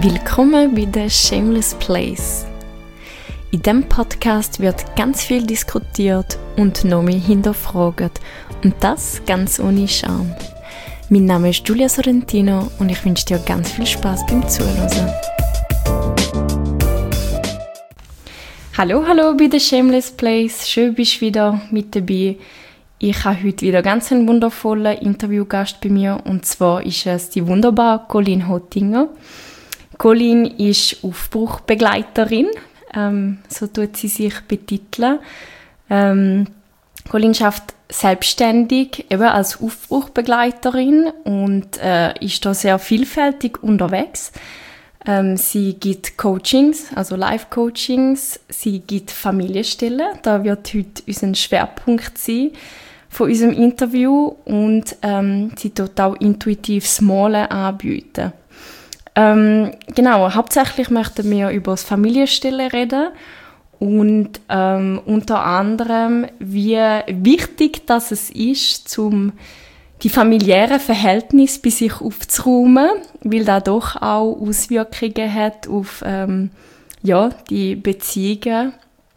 Willkommen bei The Shameless Place. In diesem Podcast wird ganz viel diskutiert und noch mehr hinterfragt. Und das ganz ohne Scham. Mein Name ist Giulia Sorrentino und ich wünsche dir ganz viel Spaß beim Zuhören. Hallo bei The Shameless Place. Schön bist du wieder mit dabei. Ich habe heute wieder ganz einen wundervollen Interviewgast bei mir. Und zwar ist es die wunderbare Colleen Hottinger. Colleen ist Aufbruchbegleiterin, so tut sie sich betiteln. Colleen arbeitet selbstständig eben als Aufbruchbegleiterin und ist da sehr vielfältig unterwegs. Sie gibt Coachings, also Live-Coachings, sie gibt Familienstellen, da wird heute unser Schwerpunkt sein von unserem Interview, und sie tut auch intuitives Malen anbieten. Hauptsächlich möchten wir über das Familienstillen reden und unter anderem, wie wichtig das es ist, die familiären Verhältnisse bei sich aufzuräumen, weil das doch auch Auswirkungen hat auf die Beziehungen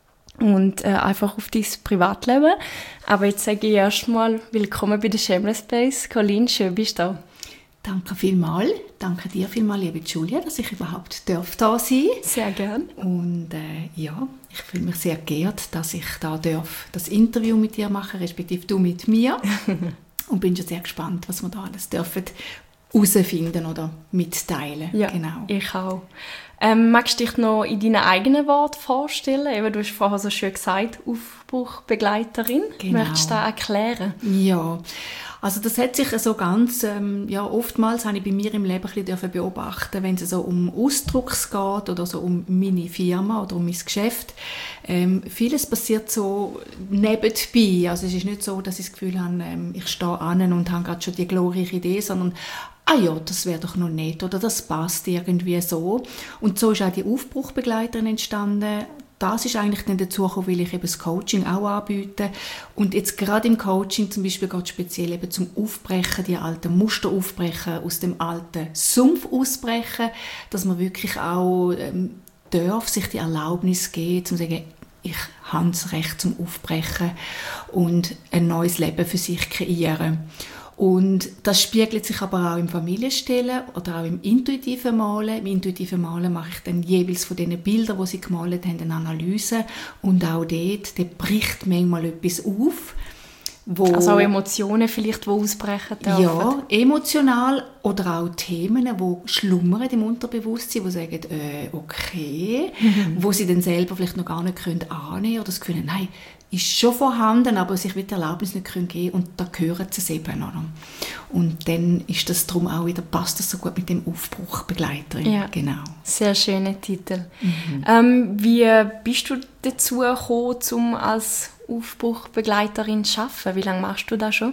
und einfach auf dein Privatleben. Aber jetzt sage ich erstmal willkommen bei der Shameless Place. Colleen, schön bist du da. Danke vielmals. Danke dir vielmals, liebe Giulia, dass ich überhaupt da sein darf. Sehr gerne. Und ich fühle mich sehr geehrt, dass ich das Interview mit dir machen, respektive du mit mir. Und bin schon sehr gespannt, was wir da alles dürfen herausfinden oder mitteilen. Ja, genau. Ich auch. Magst du dich noch in deinen eigenen Worten vorstellen? Eben, du hast vorher so schön gesagt, Aufbruchbegleiterin. Genau. Möchtest du das erklären? Ja, also das hat sich so ganz, oftmals habe ich bei mir im Leben ein bisschen beobachten, wenn es so um Ausdrucks geht oder so um meine Firma oder um mein Geschäft. Vieles passiert so nebenbei. Also es ist nicht so, dass ich das Gefühl habe, ich stehe an und habe gerade schon die glorreiche Idee, sondern das wäre doch noch nett oder das passt irgendwie so. Und so ist auch die Aufbruchbegleiterin entstanden. Das ist eigentlich dann dazu gekommen, weil ich eben das Coaching auch anbiete. Und jetzt gerade im Coaching zum Beispiel geht es speziell eben zum Aufbrechen, die alten Muster aufbrechen, aus dem alten Sumpf ausbrechen, dass man wirklich auch darf sich die Erlaubnis geben, zu sagen, ich habe das Recht zum Aufbrechen und ein neues Leben für sich kreieren. Und das spiegelt sich aber auch im Familienstellen oder auch im intuitiven Malen. Im intuitiven Malen mache ich dann jeweils von diesen Bildern, die sie gemalt haben, eine Analyse. Und auch dort bricht manchmal etwas auf. Also auch Emotionen vielleicht, die ausbrechen dürfen? Ja, emotional oder auch Themen, die schlummern im Unterbewusstsein, die sagen, okay, wo sie dann selber vielleicht noch gar nicht annehmen können oder das Gefühl, nein, ist schon vorhanden, aber sich mit der Erlaubnis nicht geben können, und da gehören sie es eben. Oder? Und dann ist das darum auch wieder, passt das so gut mit dem Aufbruchbegleiterin. Ja, genau. Sehr schöner Titel. Wie bist du dazu gekommen, um als Aufbruchbegleiterin zu arbeiten? Wie lange machst du das schon?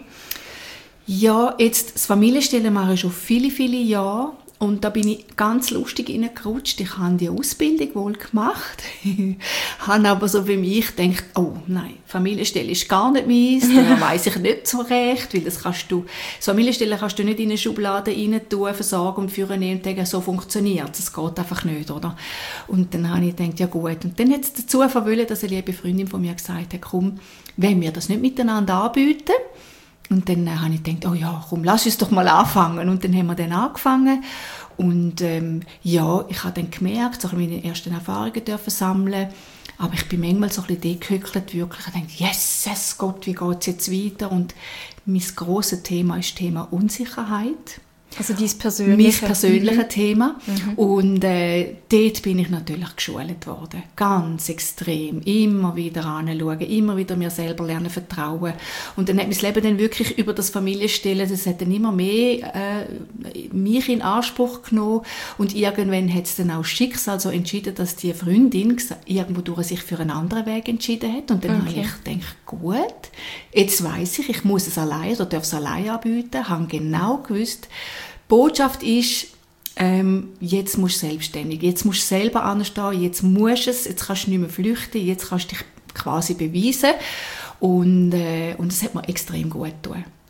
Ja, jetzt das Familienstellen mache ich schon viele, viele Jahre. Und da bin ich ganz lustig reingerutscht. Ich habe die Ausbildung wohl gemacht, habe aber so für mich gedacht, oh nein, Familienstelle ist gar nicht meins, da weiss ich nicht so recht, weil das Familienstelle kannst du nicht in eine Schublade rein tun, versorgen und führen und sagen, so funktioniert es, das geht einfach nicht, oder? Und dann habe ich gedacht, ja gut. Und dann hat es dazu verwollen, dass eine liebe Freundin von mir gesagt hat, komm, wenn wir das nicht miteinander anbieten. Und dann habe ich gedacht, oh ja, komm, lass uns doch mal anfangen. Und dann haben wir dann angefangen. Und ich habe dann gemerkt, so meine ersten Erfahrungen dürfen sammeln. Aber ich bin manchmal so ein bisschen degehückelt, wirklich. Ich dachte, yes, Gott, wie geht es jetzt weiter? Und mein grosses Thema ist das Thema Unsicherheit. Also mein persönliches Thema. Und dort bin ich natürlich geschult worden. Ganz extrem. Immer wieder anschauen, immer wieder mir selber lernen, vertrauen. Und dann hat mein Leben dann wirklich über das Familienstellen, das hat dann immer mehr mich in Anspruch genommen. Und irgendwann hat es dann auch Schicksal so entschieden, dass die Freundin irgendwo durch sich für einen anderen Weg entschieden hat. Und dann habe ich gedacht, gut, jetzt weiss ich muss es allein oder darf es allein anbieten. Habe genau gewusst, die Botschaft ist, jetzt musst du selbstständig, jetzt musst du selber anstehen, jetzt musst du es, jetzt kannst du nicht mehr flüchten, jetzt kannst du dich quasi beweisen. Und das hat mir extrem gut getan.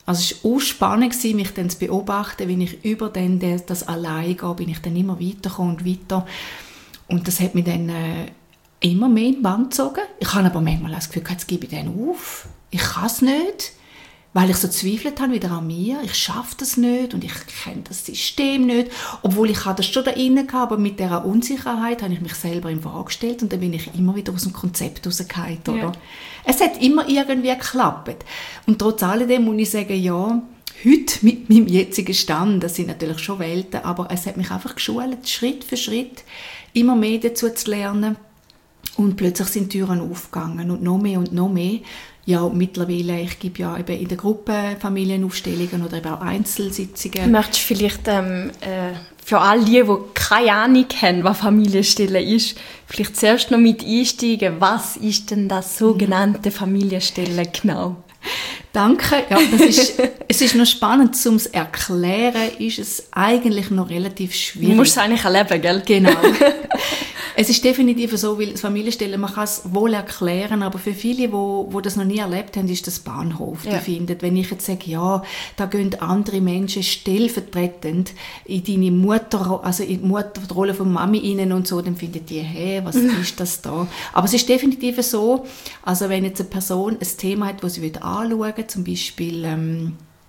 Also es war auch spannend, mich dann zu beobachten, wenn ich über das allein gehe, bin ich dann immer weitergekommen und weiter. Und das hat mich dann immer mehr in die Bank gezogen. Ich habe aber manchmal das Gefühl, jetzt gebe ich den auf. Ich kann es nicht, weil ich so zweifelt habe wieder an mir. Ich schaffe das nicht und ich kenne das System nicht. Obwohl ich das schon da drin hatte, aber mit dieser Unsicherheit habe ich mich selber in Frage gestellt und dann bin ich immer wieder aus dem Konzept rausgefallen. Ja. Es hat immer irgendwie geklappt. Und trotz alledem muss ich sagen, ja, heute mit meinem jetzigen Stand, das sind natürlich schon Welten, aber es hat mich einfach geschult, Schritt für Schritt immer mehr dazu zu lernen. Und plötzlich sind Türen aufgegangen und noch mehr und noch mehr. Ja, mittlerweile, ich gebe ja eben in der Gruppe Familienaufstellungen oder eben auch Einzelsitzungen. Möchtest du vielleicht für all die keine Ahnung haben, was Familienstelle ist, vielleicht zuerst noch mit einsteigen, was ist denn das sogenannte Familienstelle genau? Danke. Ja, es ist noch spannend, zum es erklären, ist es eigentlich noch relativ schwierig. Du musst es eigentlich erleben, gell? Genau. Es ist definitiv so, weil das Familienstellen, man kann es wohl erklären, aber für viele, die das noch nie erlebt haben, ist das Bahnhof. Die finden, wenn ich jetzt sage, ja, da gehen andere Menschen stellvertretend in deine Mutter, also in die Mutterrolle von Mami rein und so, dann finden die, hey, was ist das da? Aber es ist definitiv so, also wenn jetzt eine Person ein Thema hat, das sie anschauen will, zum Beispiel,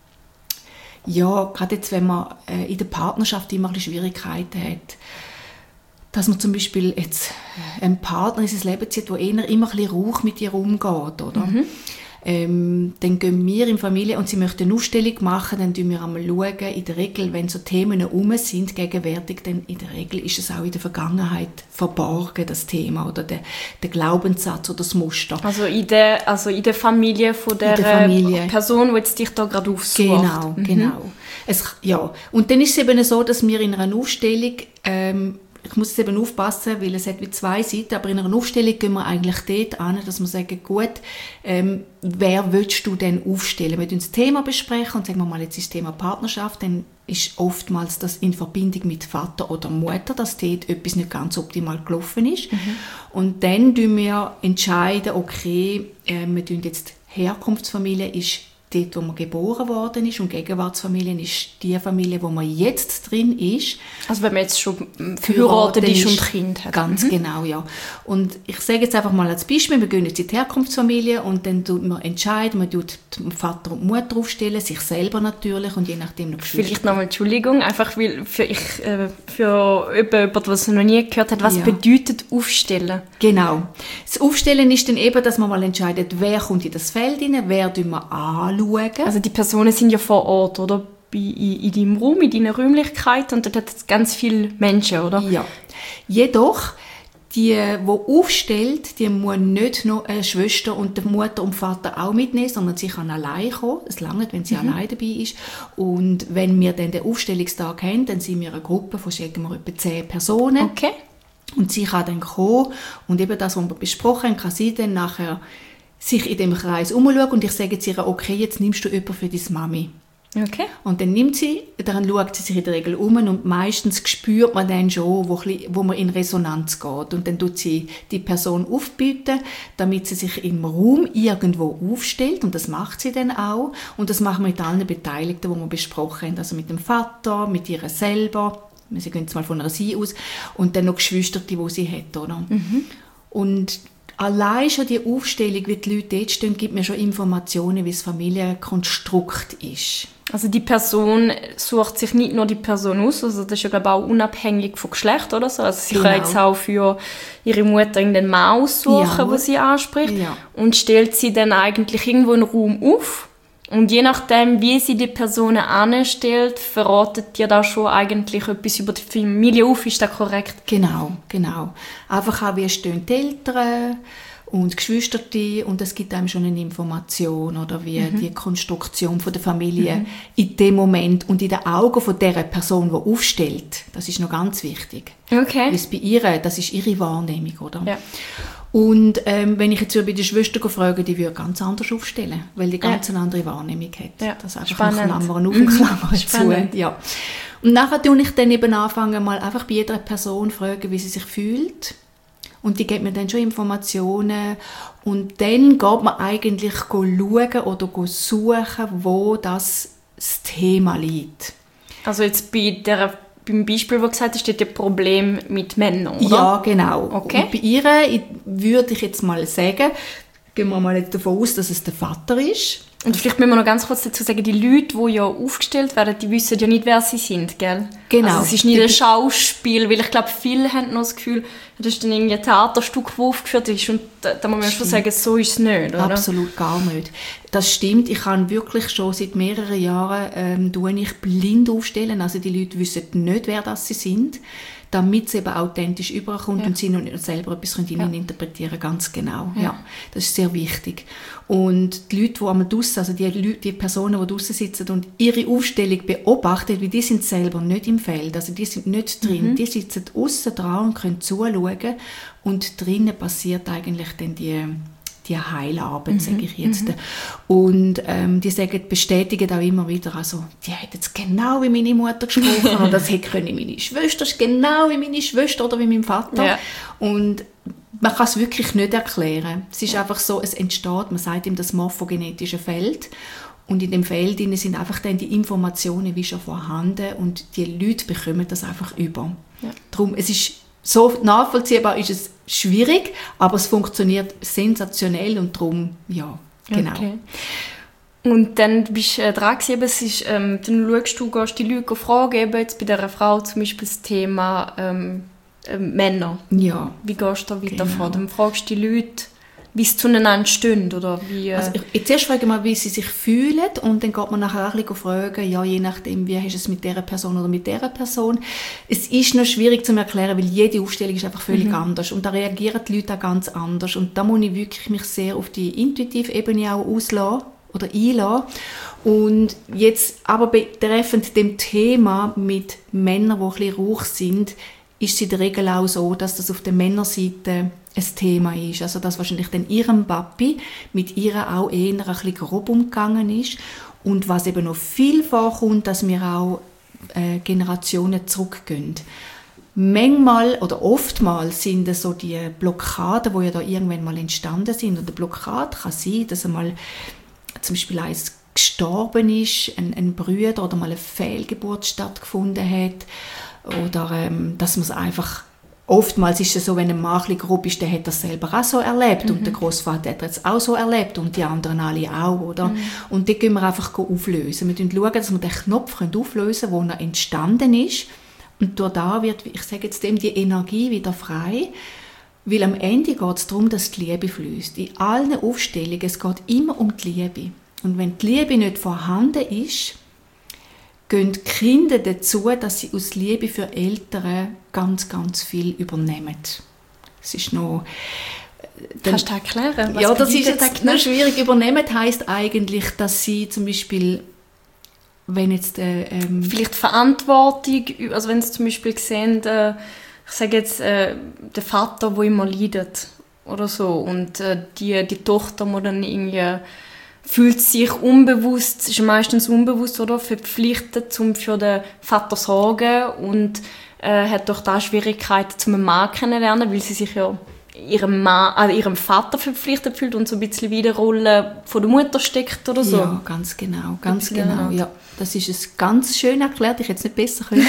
ja, gerade jetzt, wenn man in der Partnerschaft immer ein bisschen Schwierigkeiten hat, dass man zum Beispiel jetzt einen Partner in sein Leben zieht, der eher immer ein bisschen rauch mit ihr umgeht, oder? Dann gehen wir in Familie und sie möchten eine Aufstellung machen, dann schauen wir einmal, in der Regel, wenn so Themen sind, gegenwärtig, dann in der Regel ist es auch in der Vergangenheit verborgen, das Thema, oder der Glaubenssatz oder das Muster. Also in der Familie von der Person, die jetzt dich da gerade aufsucht. Genau. Ja. Und dann ist es eben so, dass wir in einer Aufstellung ich muss jetzt eben aufpassen, weil es hat wie zwei Seiten, aber in einer Aufstellung gehen wir eigentlich dort an, dass wir sagen, gut, wer willst du denn aufstellen? Wir das Thema besprechen und sagen wir mal jetzt das Thema Partnerschaft, dann ist oftmals das in Verbindung mit Vater oder Mutter, dass dort etwas nicht ganz optimal gelaufen ist. Und dann entscheiden wir, okay, wir tun jetzt Herkunftsfamilie ist dort, wo man geboren worden ist, und Gegenwartsfamilie ist die Familie, wo man jetzt drin ist. Also wenn man jetzt schon verheiratet ist und Kind hat. Ganz genau, ja. Und ich sage jetzt einfach mal als Beispiel, wir gehen jetzt in die Herkunftsfamilie und dann tut man entscheiden, man tut Vater und Mutter aufstellen, sich selber natürlich und je nachdem noch Geschwister. Vielleicht nochmal Entschuldigung, einfach weil für jemanden, der es noch nie gehört hat, was bedeutet aufstellen? Genau. Das Aufstellen ist dann eben, dass man mal entscheidet, wer kommt in das Feld rein, wer tun wir anschauen. Also die Personen sind ja vor Ort, oder? In deinem Raum, in deiner Räumlichkeit, und dort hat es ganz viele Menschen, oder? Ja. Jedoch, die aufstellt, die muss nicht noch eine Schwester und die Mutter und Vater auch mitnehmen, sondern sie kann allein kommen. Es reicht, wenn sie allein dabei ist. Und wenn wir dann den Aufstellungstag haben, dann sind wir eine Gruppe von etwa 10 Personen. Okay. Und sie kann dann kommen und eben das, was wir besprochen haben, kann sie dann nachher sich in dem Kreis umschauen und ich sage zu ihr, okay, jetzt nimmst du jemanden für deine Mami. Okay. Und dann dann schaut sie sich in der Regel um und meistens spürt man dann schon, wo man in Resonanz geht. Und dann tut sie die Person aufbieten, damit sie sich im Raum irgendwo aufstellt. Und das macht sie dann auch. Und das machen wir mit allen Beteiligten, die wir besprochen haben. Also mit dem Vater, mit ihr selber. Sie gehen jetzt mal von einer sie aus. Und dann noch Geschwister, die sie hat. Oder? Und allein schon die Aufstellung, wie die Leute dort stehen, gibt mir schon Informationen, wie das Familienkonstrukt ist. Also die Person sucht sich nicht nur die Person aus, also das ist ja, glaube ich, auch unabhängig vom Geschlecht oder so. Also sie kann jetzt auch für ihre Mutter irgendeinen Mann aussuchen, den sie anspricht, und stellt sie dann eigentlich irgendwo einen Raum auf. Und je nachdem, wie sie die Personen anstellt, verratet ihr da schon eigentlich etwas über die Familie auf. Ist das korrekt? Genau. Einfach auch, wie stehen die Eltern und die Geschwister, und es gibt einem schon eine Information, oder wie die Konstruktion von der Familie in dem Moment und in den Augen von der Person, die aufstellt. Das ist noch ganz wichtig. Okay. Weil bei ihr, das ist ihre Wahrnehmung, oder? Ja. Und wenn ich jetzt bei der Schwester frage, die würde ganz anders aufstellen, weil die ganz eine andere Wahrnehmung hat. Ja. Das einfach Klammern auf und Klammern zu. Ja. Und nachher tue ich dann eben anfangen, mal einfach bei jeder Person fragen, wie sie sich fühlt und die gibt mir dann schon Informationen und dann geht man eigentlich schauen oder suchen, wo das Thema liegt. Also jetzt beim Beispiel, wo du gesagt hast, steht ein Problem mit Männern, oder? Ja, genau. Okay. Und bei ihr würde ich jetzt mal sagen, gehen wir mal davon aus, dass es der Vater ist. Und vielleicht müssen wir noch ganz kurz dazu sagen, die Leute, die ja aufgestellt werden, die wissen ja nicht, wer sie sind, gell? Genau. Also es ist nicht ein Schauspiel, weil ich glaube, viele haben noch das Gefühl, das ist dann irgendwie ein Theaterstück, das aufgeführt ist und da muss man schon sagen, so ist es nicht, oder? Absolut gar nicht. Das stimmt, ich kann wirklich schon seit mehreren Jahren ich blind aufstellen, also die Leute wissen nicht, wer das sie sind, damit es eben authentisch überkommt und sie noch nicht selber etwas interpretieren können, ganz genau. Ja, das ist sehr wichtig. Und die Leute, die einmal draussen, also die Personen, die draussen sitzen und ihre Aufstellung beobachten, weil die sind selber nicht im Feld, also die sind nicht drin, die sitzen aussen dran und können zuschauen und drinnen passiert eigentlich dann die Heilarbeit, sage ich jetzt. Und die bestätigen auch immer wieder, also die hat jetzt genau wie meine Mutter gesprochen oder das hätte meine Schwester, das ist genau wie meine Schwester oder wie mein Vater. Ja. Und man kann es wirklich nicht erklären. Es ist einfach so, es entsteht, man sagt ihm das morphogenetische Feld. Und in dem Feld sind einfach dann die Informationen wie schon vorhanden und die Leute bekommen das einfach über. Ja. Darum, es ist so nachvollziehbar, ist es schwierig, aber es funktioniert sensationell und darum, ja, genau. Okay. Und dann bist du dran gewesen, dann schaust du, gehst die Leute fragen, eben jetzt bei dieser Frau zum Beispiel das Thema Männer. Ja. Wie gehst du da weiter vor? Dann fragst du die Leute, wie es zueinander stehen, oder wie... Also zuerst frage ich mal, wie sie sich fühlen und dann geht man nachher auch ein bisschen fragen, ja, je nachdem, wie hast du es mit dieser Person oder mit dieser Person. Es ist noch schwierig zu erklären, weil jede Aufstellung ist einfach völlig anders und da reagieren die Leute auch ganz anders und da muss ich wirklich mich sehr auf die intuitive Ebene auch auslassen oder einlassen. Und jetzt aber betreffend dem Thema mit Männern, die ein bisschen rauch sind, ist es in der Regel auch so, dass das auf der Männerseite ein Thema ist. Also dass wahrscheinlich dann ihrem Papi mit ihr auch eher ein bisschen grob umgegangen ist. Und was eben noch viel vorkommt, dass wir auch Generationen zurückgehen. Manchmal oder oftmals sind es so die Blockaden, die ja da irgendwann mal entstanden sind. Und eine Blockade kann sein, dass einmal zum Beispiel eins gestorben ist, ein Bruder oder mal eine Fehlgeburt stattgefunden hat. Oder dass man es einfach, oftmals ist es so, wenn ein Mann ein bisschen grob ist, der hat das selber auch so erlebt und der Großvater hat das auch so erlebt und die anderen alle auch, oder? Und die können wir einfach auflösen. Wir schauen, dass wir den Knopf auflösen können, der entstanden ist und durch da wird, ich sage jetzt dem, die Energie wieder frei, weil am Ende geht es darum, dass die Liebe fließt. In allen Aufstellungen, es geht immer um die Liebe. Und wenn die Liebe nicht vorhanden ist, gehen die Kinder dazu, dass sie aus Liebe für Eltern ganz, ganz viel übernehmen. Es ist noch... Kannst du das erklären? Was das ist jetzt noch schwierig. Übernehmen heisst eigentlich, dass sie zum Beispiel, wenn jetzt... vielleicht Verantwortung, also wenn sie zum Beispiel sehen, ich sage jetzt, der Vater, der immer leidet oder so, und die Tochter muss dann irgendwie... fühlt sich unbewusst, ist meistens unbewusst, oder, verpflichtet, um für den Vater zu sorgen und hat durch da Schwierigkeiten, zum Mann kennenlernen, weil sie sich ja ihrem Vater verpflichtet fühlt und so ein bisschen wie die Rolle von der Mutter steckt oder so. Ja, ganz genau. Ja, das ist es ganz schön erklärt, ich hätte es nicht besser können.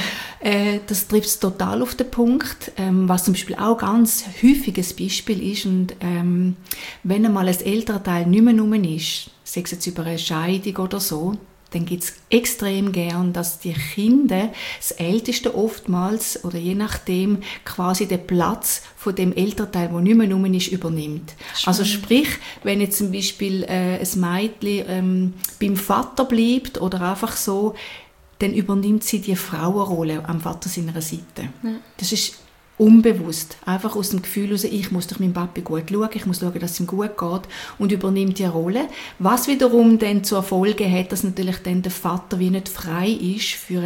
Das trifft es total auf den Punkt, was zum Beispiel auch ganz häufiges Beispiel ist. Und wenn einmal ein Elternteil nicht mehr rum ist, sei es jetzt über eine Scheidung oder so, dann gibt es extrem gern, dass die Kinder, das Älteste oftmals, oder je nachdem, quasi den Platz von dem Elternteil, der nicht mehr rum ist, übernimmt. Schön. Also sprich, wenn jetzt zum Beispiel ein Mädchen beim Vater bleibt oder einfach so, dann übernimmt sie die Frauenrolle am Vater seiner Seite. Ja. Das ist unbewusst, einfach aus dem Gefühl heraus, ich muss durch meinen Papi gut schauen, ich muss schauen, dass es ihm gut geht und übernimmt die Rolle, was wiederum dann zur Folge hat, dass natürlich dann der Vater wie nicht frei ist für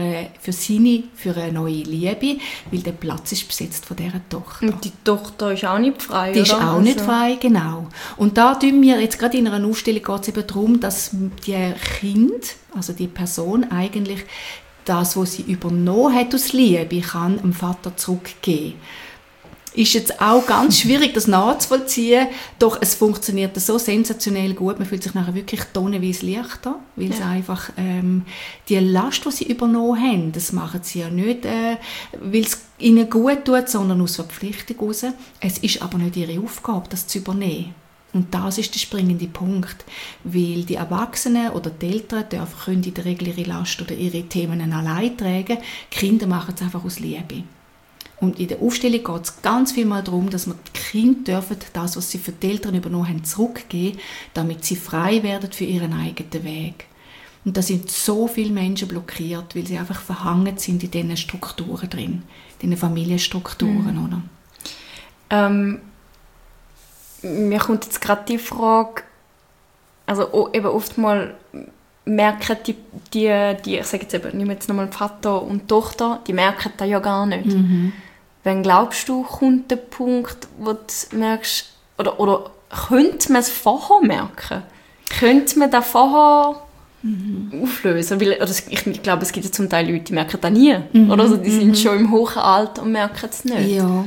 eine neue Liebe, weil der Platz ist besetzt von dieser Tochter. Und die Tochter ist auch nicht frei, Die ist auch nicht frei, genau. Und da tun wir, jetzt gerade in einer Ausstellung geht es eben darum, dass die Kind, also die Person eigentlich das, was sie übernommen hat aus Liebe, kann dem Vater zurückgeben. ist jetzt auch ganz schwierig, das nachzuvollziehen, doch es funktioniert so sensationell gut. Man fühlt sich nachher wirklich tonnenweise leichter, weil es einfach die Last, die sie übernommen haben, das machen sie ja nicht, weil es ihnen gut tut, sondern aus Verpflichtung heraus. Es ist aber nicht ihre Aufgabe, das zu übernehmen. Und das ist der springende Punkt, weil die Erwachsenen oder die Eltern können in der Regel ihre Last oder ihre Themen allein tragen. Die Kinder machen es einfach aus Liebe. Und in der Aufstellung geht es ganz viel mal darum, dass wir die Kinder dürfen, das, was sie für die Eltern übernommen haben, zurückgeben, damit sie frei werden für ihren eigenen Weg. Und da sind so viele Menschen blockiert, weil sie einfach verhangen sind in diesen Strukturen drin, in diesen Familienstrukturen, oder? Mir kommt jetzt gerade die Frage, also eben oftmals merken die ich sage jetzt eben, nehmen jetzt nochmal Vater und Tochter, die merken das ja gar nicht. Mhm. Wann glaubst du, kommt der Punkt, wo du merkst, oder könnte man es vorher merken? Könnte man das vorher auflösen? Weil, oder ich glaube, es gibt ja zum Teil Leute, die merken das nie. Oder? Also, die sind schon im hohen Alter und merken es nicht. Ja.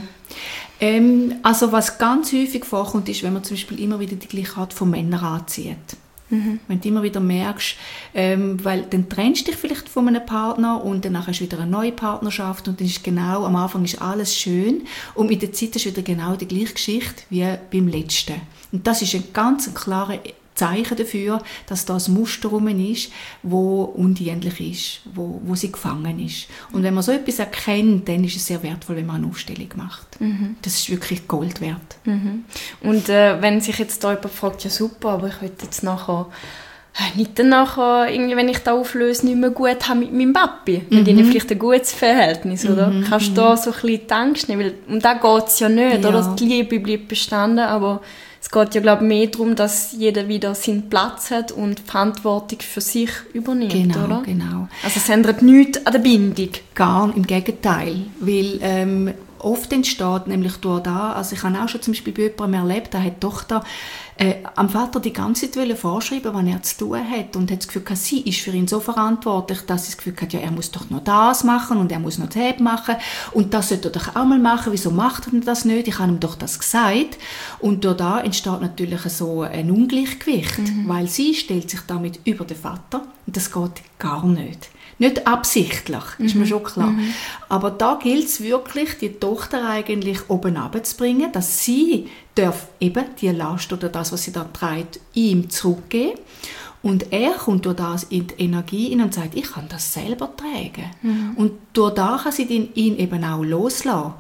Also was ganz häufig vorkommt, ist, wenn man zum Beispiel immer wieder die gleiche Art von Männern anzieht. Wenn du immer wieder merkst, weil dann trennst du dich vielleicht von einem Partner und dann hast du wieder eine neue Partnerschaft und dann ist genau, am Anfang ist alles schön und mit der Zeit ist wieder genau die gleiche Geschichte wie beim letzten. Und das ist ein ganz klares Zeichen dafür, dass da ein Muster rum ist, wo undienlich ist, wo sie gefangen ist. Und wenn man so etwas erkennt, dann ist es sehr wertvoll, wenn man eine Aufstellung macht. Das ist wirklich Gold wert. Und wenn sich jetzt da jemand fragt, ja super, aber ich will jetzt nachher nicht danach, irgendwie, wenn ich das auflöse, nicht mehr gut haben mit meinem Papi. Mit ihnen vielleicht ein gutes Verhältnis, oder? Kannst du da so ein bisschen die Angst nehmen? Weil um das geht es ja nicht, oder? Die Liebe bleibt bestanden, aber es geht ja, glaube ich, mehr darum, dass jeder wieder seinen Platz hat und die Verantwortung für sich übernimmt, oder? Genau. Also es ändert nichts an der Bindung. Gar im Gegenteil, weil oft entsteht nämlich durch das, also ich habe auch schon zum Beispiel bei jemandem erlebt, da hat die Tochter am Vater die ganze Zeit vorschreiben, was er zu tun hat und hat das Gefühl, sie ist für ihn so verantwortlich, dass sie das Gefühl hat, ja, er muss doch noch das machen und er muss noch das machen und das sollte er doch auch mal machen, wieso macht er das nicht, ich habe ihm doch das gesagt und durch da entsteht natürlich so ein Ungleichgewicht, weil sie stellt sich damit über den Vater und das geht gar nicht. Nicht absichtlich, ist mir schon klar. Aber da gilt es wirklich, die Tochter eigentlich oben runterzubringen, dass sie darf eben die Last oder das, was sie da trägt, ihm zurückgeben. Und er kommt durch das in die Energie hin und sagt, ich kann das selber tragen. Und durch das kann sie ihn eben auch loslassen.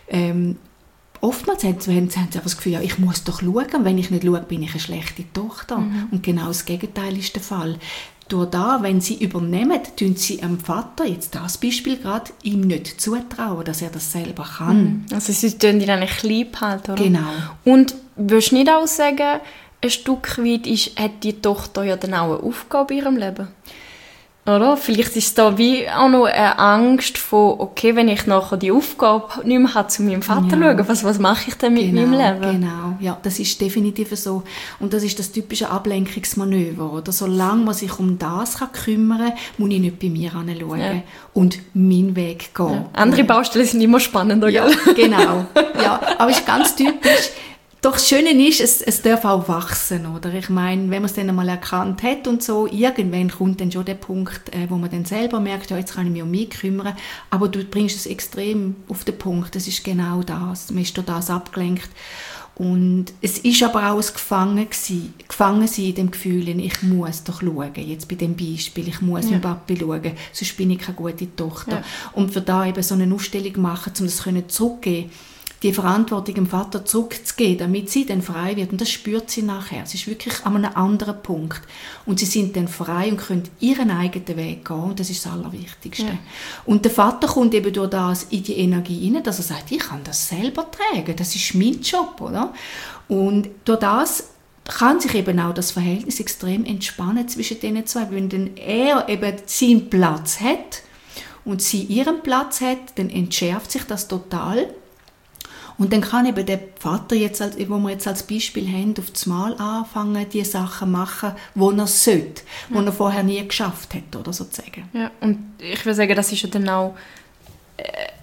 Oftmals haben sie einfach das Gefühl, ja, ich muss doch schauen, wenn ich nicht schaue, bin ich eine schlechte Tochter. Und genau das Gegenteil ist der Fall. Durch das, wenn sie übernehmen, tun sie dem Vater, jetzt das Beispiel gerade, ihm nicht zutrauen, dass er das selber kann. Also sie tun ihn eigentlich klein halten, oder? Genau. Und würdest du nicht auch sagen, ein Stück weit hat die Tochter ja dann auch eine Aufgabe in ihrem Leben? Oder? Vielleicht ist da wie auch noch eine Angst von, okay, wenn ich nachher die Aufgabe nicht mehr habe, zu meinem Vater schauen, was mache ich denn mit meinem Leben? Genau, ja, das ist definitiv so. Und das ist das typische Ablenkungsmanöver, oder? Solange man sich um das kümmern kann, muss ich nicht bei mir hinschauen und meinen Weg gehen. Ja. Andere Baustellen sind immer spannender, ja, gell? Genau. Ja, aber es ist ganz typisch. Doch das Schöne ist, es darf auch wachsen, oder? Ich meine, wenn man es dann einmal erkannt hat und so, irgendwann kommt dann schon der Punkt, wo man dann selber merkt, ja, jetzt kann ich mich um mich kümmern, aber du bringst es extrem auf den Punkt, das ist genau das, man ist durch das abgelenkt. Und es ist aber auch ein Gefangensein in dem Gefühl, ich muss doch schauen, jetzt bei dem Beispiel, ich muss mit Papi schauen, sonst bin ich keine gute Tochter. Ja. Und für da eben so eine Ausstellung machen, um das zurückgeben, die Verantwortung dem Vater zurückzugeben, damit sie dann frei wird. Und das spürt sie nachher. Es ist wirklich an einem anderen Punkt. Und sie sind dann frei und können ihren eigenen Weg gehen. Und das ist das Allerwichtigste. Ja. Und der Vater kommt eben durch das in die Energie rein, dass er sagt, ich kann das selber tragen. Das ist mein Job, oder? Und durch das kann sich eben auch das Verhältnis extrem entspannen zwischen diesen zwei. Wenn dann er eben seinen Platz hat und sie ihren Platz hat, dann entschärft sich das total. Und dann kann eben der Vater, wo wir jetzt als Beispiel haben, auf das Mal anfangen, die Sachen machen, die er sollte, die er vorher nie geschafft hat, oder sozusagen. Ja, und ich würde sagen, das ist ja dann auch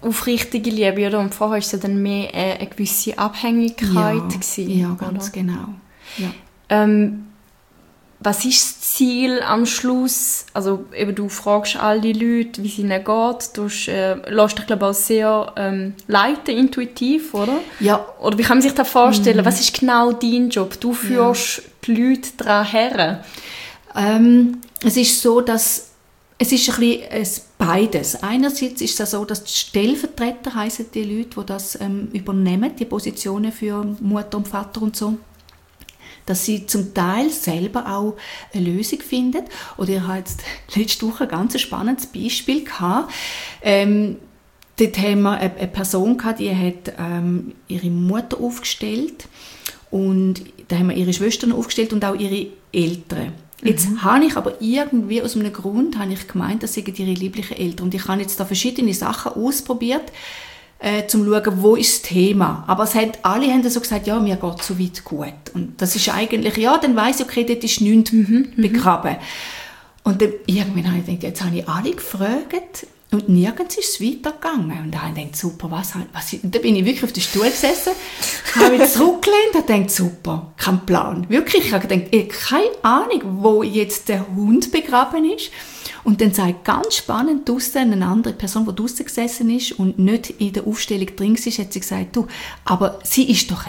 aufrichtige Liebe, oder? Und vorher war es ja dann mehr eine gewisse Abhängigkeit gewesen, ja, ganz oder? genau. Ja. Was ist das Ziel am Schluss? Also eben, du fragst all die Leute, wie es ihnen geht. Du lässt dich, glaube ich, auch sehr leiten, intuitiv, oder? Ja. Oder wie kann man sich das vorstellen? Was ist genau dein Job? Du führst die Leute daran her. Es ist so, dass es ist ein bisschen beides. Einerseits ist es so, dass die Stellvertreter heissen die Leute, die das übernehmen, die Positionen für Mutter und Vater und so, dass sie zum Teil selber auch eine Lösung finden. Oder ich hatte jetzt letzte Woche ein ganz spannendes Beispiel gehabt. Dort haben wir eine Person gehabt, die hat ihre Mutter aufgestellt und da haben wir ihre Schwestern aufgestellt und auch ihre Eltern. Jetzt habe ich aber irgendwie aus einem Grund gemeint, das seien ihre lieblichen Eltern. Und ich habe jetzt da verschiedene Sachen ausprobiert, zum zu schauen, wo ist das Thema. Aber alle haben so gesagt, ja, mir geht es so weit gut. Und das ist eigentlich, ja, dann weiss ich, okay, dort ist nichts begraben. Und dann irgendwann habe ich gedacht, jetzt habe ich alle gefragt und nirgends ist es weitergegangen. Und da habe ich gedacht, super, und dann bin ich wirklich auf den Stuhl gesessen, habe mich zurückgelehnt und gedacht, super, kein Plan. Wirklich, ich habe gedacht, keine Ahnung, wo jetzt der Hund begraben ist. Und dann sagt ganz spannend draussen eine andere Person, die draussen gesessen ist und nicht in der Aufstellung drin war, hat sie gesagt, du, aber sie ist doch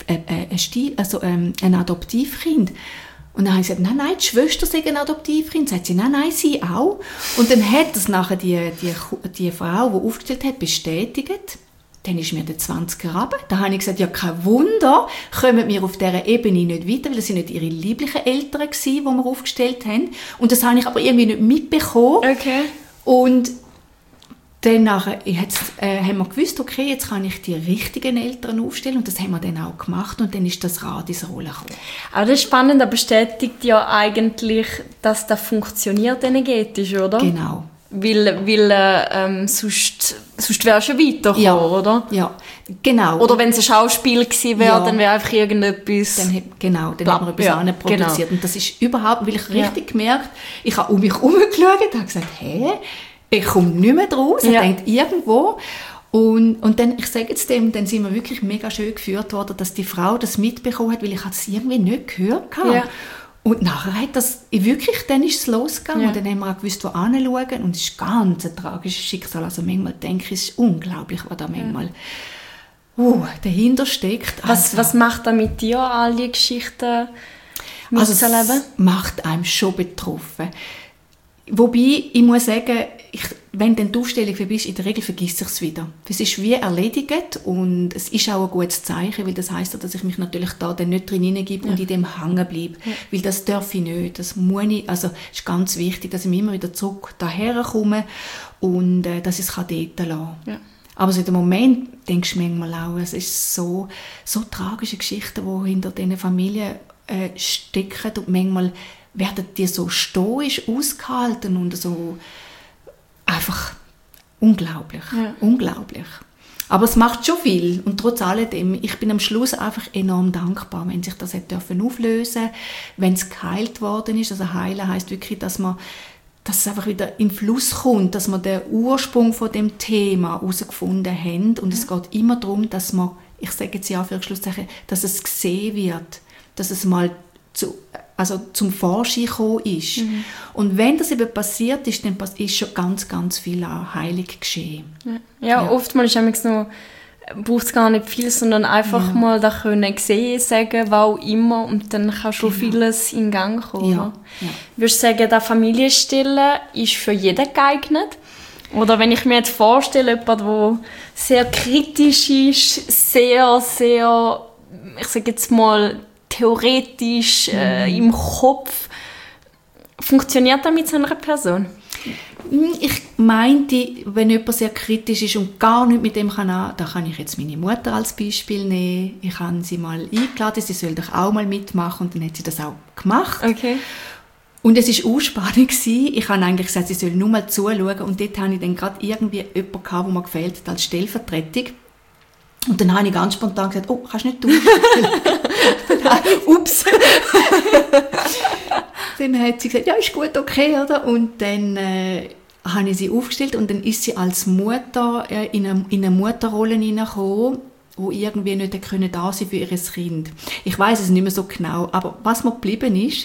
ein Adoptivkind. Und dann habe ich gesagt, nein, die Schwester sei ein Adoptivkind. Sagt sie, nein, sie auch. Und dann hat das nachher die Frau, die aufgestellt hat, bestätigt. Dann ist mir der 20er runter. Da habe ich gesagt, ja, kein Wunder, kommen wir auf dieser Ebene nicht weiter, weil das sind nicht ihre lieblichen Eltern gewesen, die wir aufgestellt haben. Und das habe ich aber irgendwie nicht mitbekommen. Okay. Und dann haben wir gewusst, okay, jetzt kann ich die richtigen Eltern aufstellen. Und das haben wir dann auch gemacht. Und dann ist das Rad ins Rollen gekommen. Aber das ist spannend, das bestätigt ja eigentlich, dass das funktioniert energetisch, oder? Genau. Weil sonst wärst du ja weitergekommen, ja, oder? Ja, genau. Oder wenn es ein Schauspiel gewesen wäre, dann wäre einfach irgendetwas... Dann haben wir etwas anderes produziert. Genau. Und das ist überhaupt, weil ich richtig gemerkt, ich habe um mich herumgeschaut und habe gesagt, ich komme nicht mehr draus. Ich denke, irgendwo... Und dann, ich sage jetzt dem, dann sind wir wirklich mega schön geführt worden, dass die Frau das mitbekommen hat, weil ich es irgendwie nicht gehört habe. Ja. Und nachher hat das wirklich, dann ist es losgegangen. Ja. Und dann haben wir auch gewusst, wo hinschauen. Und es ist ganz ein tragisches Schicksal. Also manchmal denke ich, es ist unglaublich, was da manchmal dahinter steckt. Was macht da mit dir, all die Geschichten mitzuerleben? Also es macht einem schon betroffen. Wobei, ich muss sagen, wenn dann die Aufstellung vorbei ist, in der Regel vergisst ich es wieder. Es ist wie erledigt und es ist auch ein gutes Zeichen, weil das heisst, dass ich mich natürlich da dann nicht drin hineingebe und in dem hängen bleibe. Ja. Weil das darf ich nicht, das muss ich, also es ist ganz wichtig, dass ich immer wieder zurück daher komme und dass ich es dort lassen kann. Ja. Aber so in dem Moment denkst du manchmal auch, es ist so tragische Geschichten, die hinter diesen Familien stecken und manchmal werden die so stoisch ausgehalten und so einfach unglaublich, unglaublich. Aber es macht schon viel und trotz alledem, ich bin am Schluss einfach enorm dankbar, wenn sich das auflösen durfte, wenn es geheilt worden ist. Also heilen heisst wirklich, dass es einfach wieder in Fluss kommt, dass wir den Ursprung von dem Thema herausgefunden haben und es geht immer darum, dass man, ich sage jetzt ja für Schlusszeichen, dass es gesehen wird, dass es mal zum Vorschein gekommen ist. Mhm. Und wenn das eben passiert ist, dann ist schon ganz, ganz viel auch heilig geschehen. Ja, oftmals braucht es gar nicht viel, sondern einfach mal da können sehen, sagen, was auch immer, und dann kann schon vieles in Gang kommen. Ja. Würdest du sagen, das Familienstillen ist für jeden geeignet? Oder wenn ich mir jetzt vorstelle, jemand, der sehr kritisch ist, sehr, sehr, ich sage jetzt mal, theoretisch im Kopf. Funktioniert das mit so einer Person? Ich meinte, wenn jemand sehr kritisch ist und gar nicht mit dem kann, da kann ich jetzt meine Mutter als Beispiel nehmen. Ich habe sie mal eingeladen, sie soll doch auch mal mitmachen und dann hat sie das auch gemacht. Okay. Und es war auch spannend. Ich habe eigentlich gesagt, sie soll nur mal zuschauen und dort hatte ich dann gerade irgendwie jemanden gehabt, der mir gefällt hat als Stellvertretung. Und dann habe ich ganz spontan gesagt, oh, kannst du nicht tun? Ups. Dann hat sie gesagt, ja, ist gut, okay, oder? Und dann habe ich sie aufgestellt und dann ist sie als Mutter in eine Mutterrolle hineingekommen, wo irgendwie nicht da sein für ihr Kind. Ich weiss es nicht mehr so genau, aber was mir geblieben ist,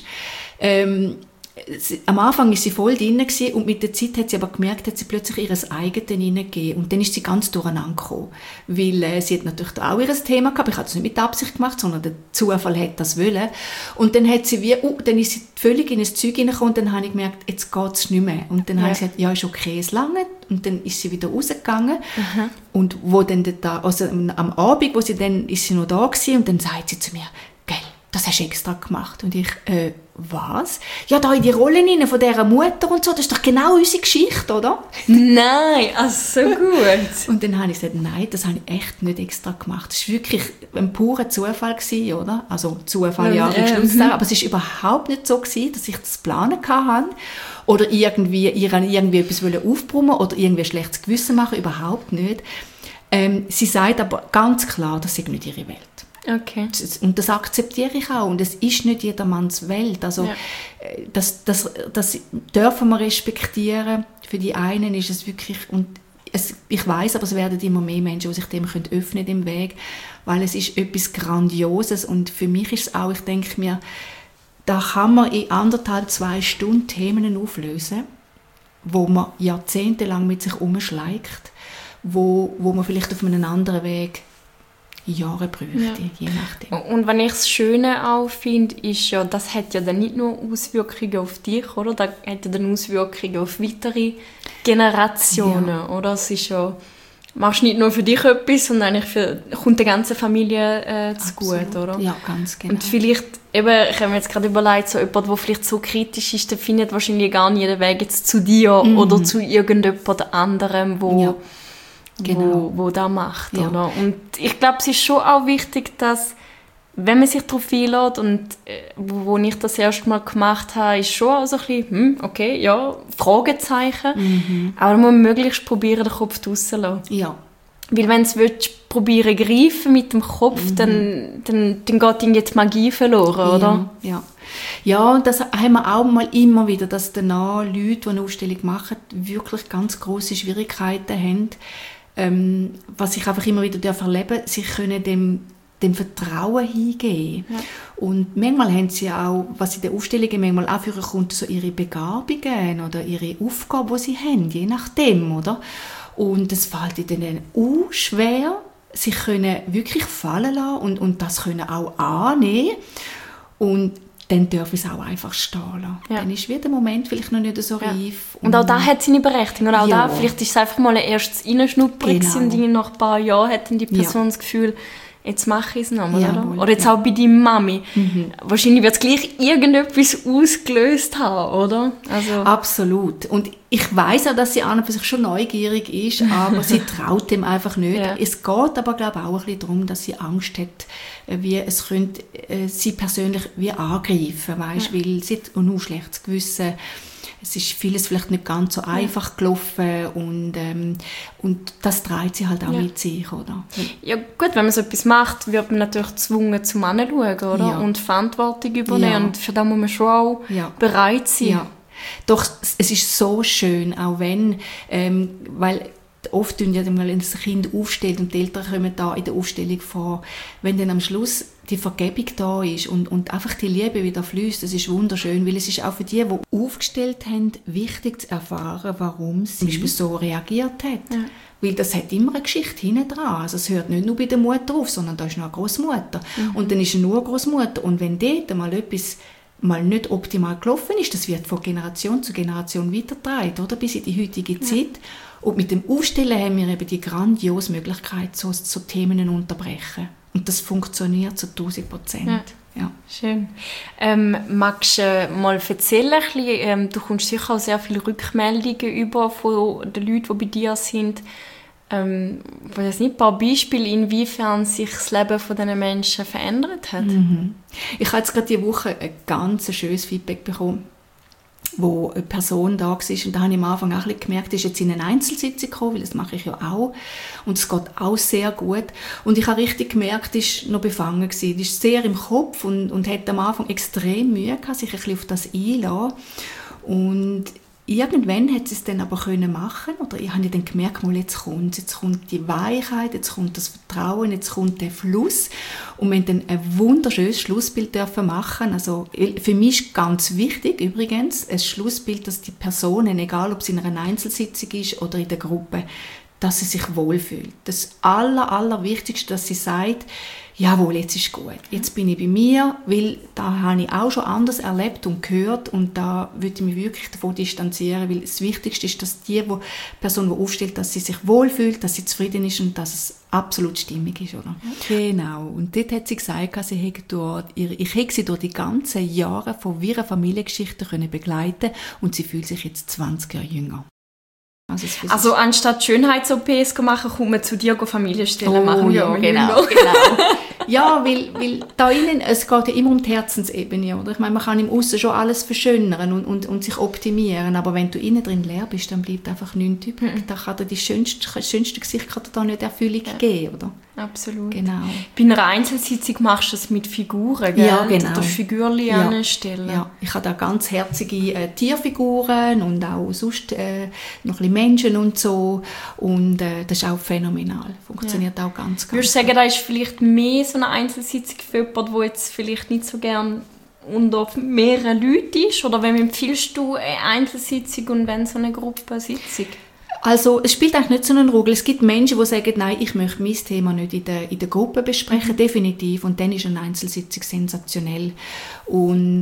am Anfang war sie voll drin und mit der Zeit hat sie aber gemerkt, hat sie plötzlich ihr eigenes hineingegeben und dann ist sie ganz durcheinander gekommen, weil sie hat natürlich auch ihr Thema gehabt, ich habe das nicht mit Absicht gemacht, sondern der Zufall hat das wollen und dann hat sie dann ist sie völlig in ein Zeug hineingekommen und dann habe ich gemerkt, jetzt geht es nicht mehr und dann habe ich gesagt, ja ist okay, es lange und dann ist sie wieder rausgegangen und wo dann am Abend, wo sie dann ist sie noch da gewesen, und dann sagt sie zu mir, gell, das hast du extra gemacht. Und ich, was? Ja, da in die Rolle rein von dieser Mutter und so, das ist doch genau unsere Geschichte, oder? Nein, also so gut. Und dann habe ich gesagt, nein, das habe ich echt nicht extra gemacht. Das war wirklich ein purer Zufall gewesen, oder? Also Zufall, ja, aber es war überhaupt nicht so gewesen, dass ich das planen hatte oder irgendwie etwas aufbrummen oder irgendwie ein schlechtes Gewissen machen, überhaupt nicht. Sie sagt aber ganz klar, das ist nicht ihre Welt. Okay. Und das akzeptiere ich auch. Und es ist nicht jedermanns Welt. Also, das dürfen wir respektieren. Für die einen ist es wirklich, ich weiss, aber es werden immer mehr Menschen, die sich dem öffnen dem Weg, weil es ist etwas Grandioses. Und für mich ist es auch, ich denke mir, da kann man in 1,5-2 Stunden Themen auflösen, wo man jahrzehntelang mit sich umschleicht, wo man vielleicht auf einem anderen Weg Jahre bräuchte, je nachdem. Und wenn ich das Schöne auch finde, ist ja, das hat ja dann nicht nur Auswirkungen auf dich, oder? Das hat ja dann Auswirkungen auf weitere Generationen, oder? Es ist ja, machst nicht nur für dich etwas, sondern eigentlich kommt der ganzen Familie zugute, oder? Ja, ganz genau. Und vielleicht, eben, ich habe mir jetzt gerade überlegt, so jemand, der vielleicht so kritisch ist, der findet wahrscheinlich gar nicht den Weg jetzt zu dir oder zu irgendjemand anderem, wo das macht. Ja. Oder? Und ich glaube, es ist schon auch wichtig, dass, wenn man sich darauf einlässt, und wo ich das erste Mal gemacht habe, ist schon so ein bisschen, okay, ja, Fragezeichen, aber man muss möglichst probieren, den Kopf draussen zu lassen. Ja. Weil wenn du probieren greifen mit dem Kopf, dann geht irgendwie die Magie verloren, oder? Ja, und das haben wir auch mal immer wieder, dass danach Leute, die eine Ausstellung machen, wirklich ganz grosse Schwierigkeiten haben. Was ich einfach immer wieder erleben darf, sie können dem Vertrauen hingeben. Ja. Und manchmal haben sie auch, was in den Ausstellungen manchmal auch kommt, so ihre Begabungen oder ihre Aufgaben, die sie haben, je nachdem, oder? Und es fällt ihnen schwer, sie können wirklich fallen lassen und das können auch annehmen. Und dann darf es auch einfach stehen lassen. Ja. Dann ist wieder der Moment vielleicht noch nicht so reif. Und auch da hat seine Berechtigung. Oder auch da, vielleicht ist es einfach mal ein erstes Reinschnuppern und nach ein paar Jahren hat dann die Person das Gefühl, jetzt mache ich es nochmal, oder? Oder jetzt auch bei deiner Mami. Wahrscheinlich wird es gleich irgendetwas ausgelöst haben, oder? Also. Absolut. Und ich weiss auch, dass sie an und für sich schon neugierig ist, aber sie traut dem einfach nicht. Ja. Es geht aber, glaube ich, auch ein bisschen darum, dass sie Angst hat, wie es könnte sie persönlich wie angreifen, weißt? Weil sie hat ein schlechtes Gewissen. Es ist vieles vielleicht nicht ganz so einfach gelaufen und das treibt sie halt auch mit sich, oder? Ja gut, wenn man so etwas macht, wird man natürlich gezwungen zum Hinschauen, oder? Ja. Und Verantwortung übernehmen und für das muss man schon auch bereit sein. Ja. Doch es ist so schön, auch wenn, weil oft tun ja mal ein Kind aufstellt und die Eltern kommen da in der Aufstellung vor, wenn dann am Schluss die Vergebung da ist und einfach die Liebe wieder fließt, das ist wunderschön, weil es ist auch für die aufgestellt haben, wichtig zu erfahren, warum sie zum Beispiel so reagiert hat. Ja. Weil das hat immer eine Geschichte hinten dran. Also es hört nicht nur bei der Mutter auf, sondern da ist noch eine Großmutter. Und dann ist eine Urgroßmutter. Und wenn dort mal etwas mal nicht optimal gelaufen ist, das wird von Generation zu Generation weitergetragen, oder? Bis in die heutige Zeit. Und mit dem Aufstellen haben wir eben die grandiose Möglichkeit, so Themen zu unterbrechen. Und das funktioniert zu 1000%. Ja. Schön. Magst du mal erzählen, ein bisschen, du kommst sicher auch sehr viele Rückmeldungen über von den Leuten, die bei dir sind. Weiß nicht, ein paar Beispiele, inwiefern sich das Leben von diesen Menschen verändert hat? Ich habe jetzt gerade diese Woche ein ganz schönes Feedback bekommen, wo eine Person da war, und da habe ich am Anfang auch ein bisschen gemerkt, ist jetzt in eine Einzelsitzung gekommen, weil das mache ich ja auch, und es geht auch sehr gut. Und ich habe richtig gemerkt, die ist noch befangen gewesen, die ist sehr im Kopf und hat am Anfang extrem Mühe gehabt, sich ein bisschen auf das einzulassen. Und irgendwann hat sie es dann aber können machen, oder ich habe dann gemerkt, jetzt kommt die Weichheit, jetzt kommt das Vertrauen, jetzt kommt der Fluss und wir haben dann ein wunderschönes Schlussbild dürfen machen. Also für mich ist ganz wichtig übrigens ein Schlussbild, dass die Personen, egal ob es in einer Einzelsitzung ist oder in der Gruppe, dass sie sich wohlfühlt. Das Allerwichtigste, dass sie sagt, jawohl, jetzt ist gut. Jetzt bin ich bei mir, weil da habe ich auch schon anders erlebt und gehört und da würde ich mich wirklich davon distanzieren, weil das Wichtigste ist, dass die Person, die aufstellt, dass sie sich wohlfühlt, dass sie zufrieden ist und dass es absolut stimmig ist, oder? Genau. Und dort hat sie gesagt, ich hätte sie durch die ganzen Jahre von ihrer Familiengeschichte begleiten und sie fühlt sich jetzt 20 Jahre jünger. Also anstatt Schönheits-OPs zu machen, kommt man zu dir Familienstellen machen. Ja, genau. Ja, weil da innen, es geht ja immer um die Herzensebene, oder? Ich meine, man kann im Aussen schon alles verschönern und sich optimieren, aber wenn du innen drin leer bist, dann bleibt einfach nichts übrig. Da kann dir das schönste Gesicht kann dir da nicht Erfüllung geben, oder? Absolut. Genau. Bei einer Einzelsitzung machst du das mit Figuren, gell? Ja, genau. Du Figürchen anstellen. Ja, ich habe da ganz herzige Tierfiguren und auch sonst noch ein bisschen Menschen und so und das ist auch phänomenal. Funktioniert auch ganz Würdest du sagen, da ist vielleicht mehr so eine Einzelsitzung für jemanden, der jetzt vielleicht nicht so gern unter mehreren Leuten ist? Oder wem empfiehlst du eine Einzelsitzung und wenn so eine Gruppensitzung? Also es spielt eigentlich nicht so eine Rolle. Es gibt Menschen, die sagen, nein, ich möchte mein Thema nicht in der Gruppe besprechen, definitiv. Und dann ist eine Einzelsitzung sensationell. Und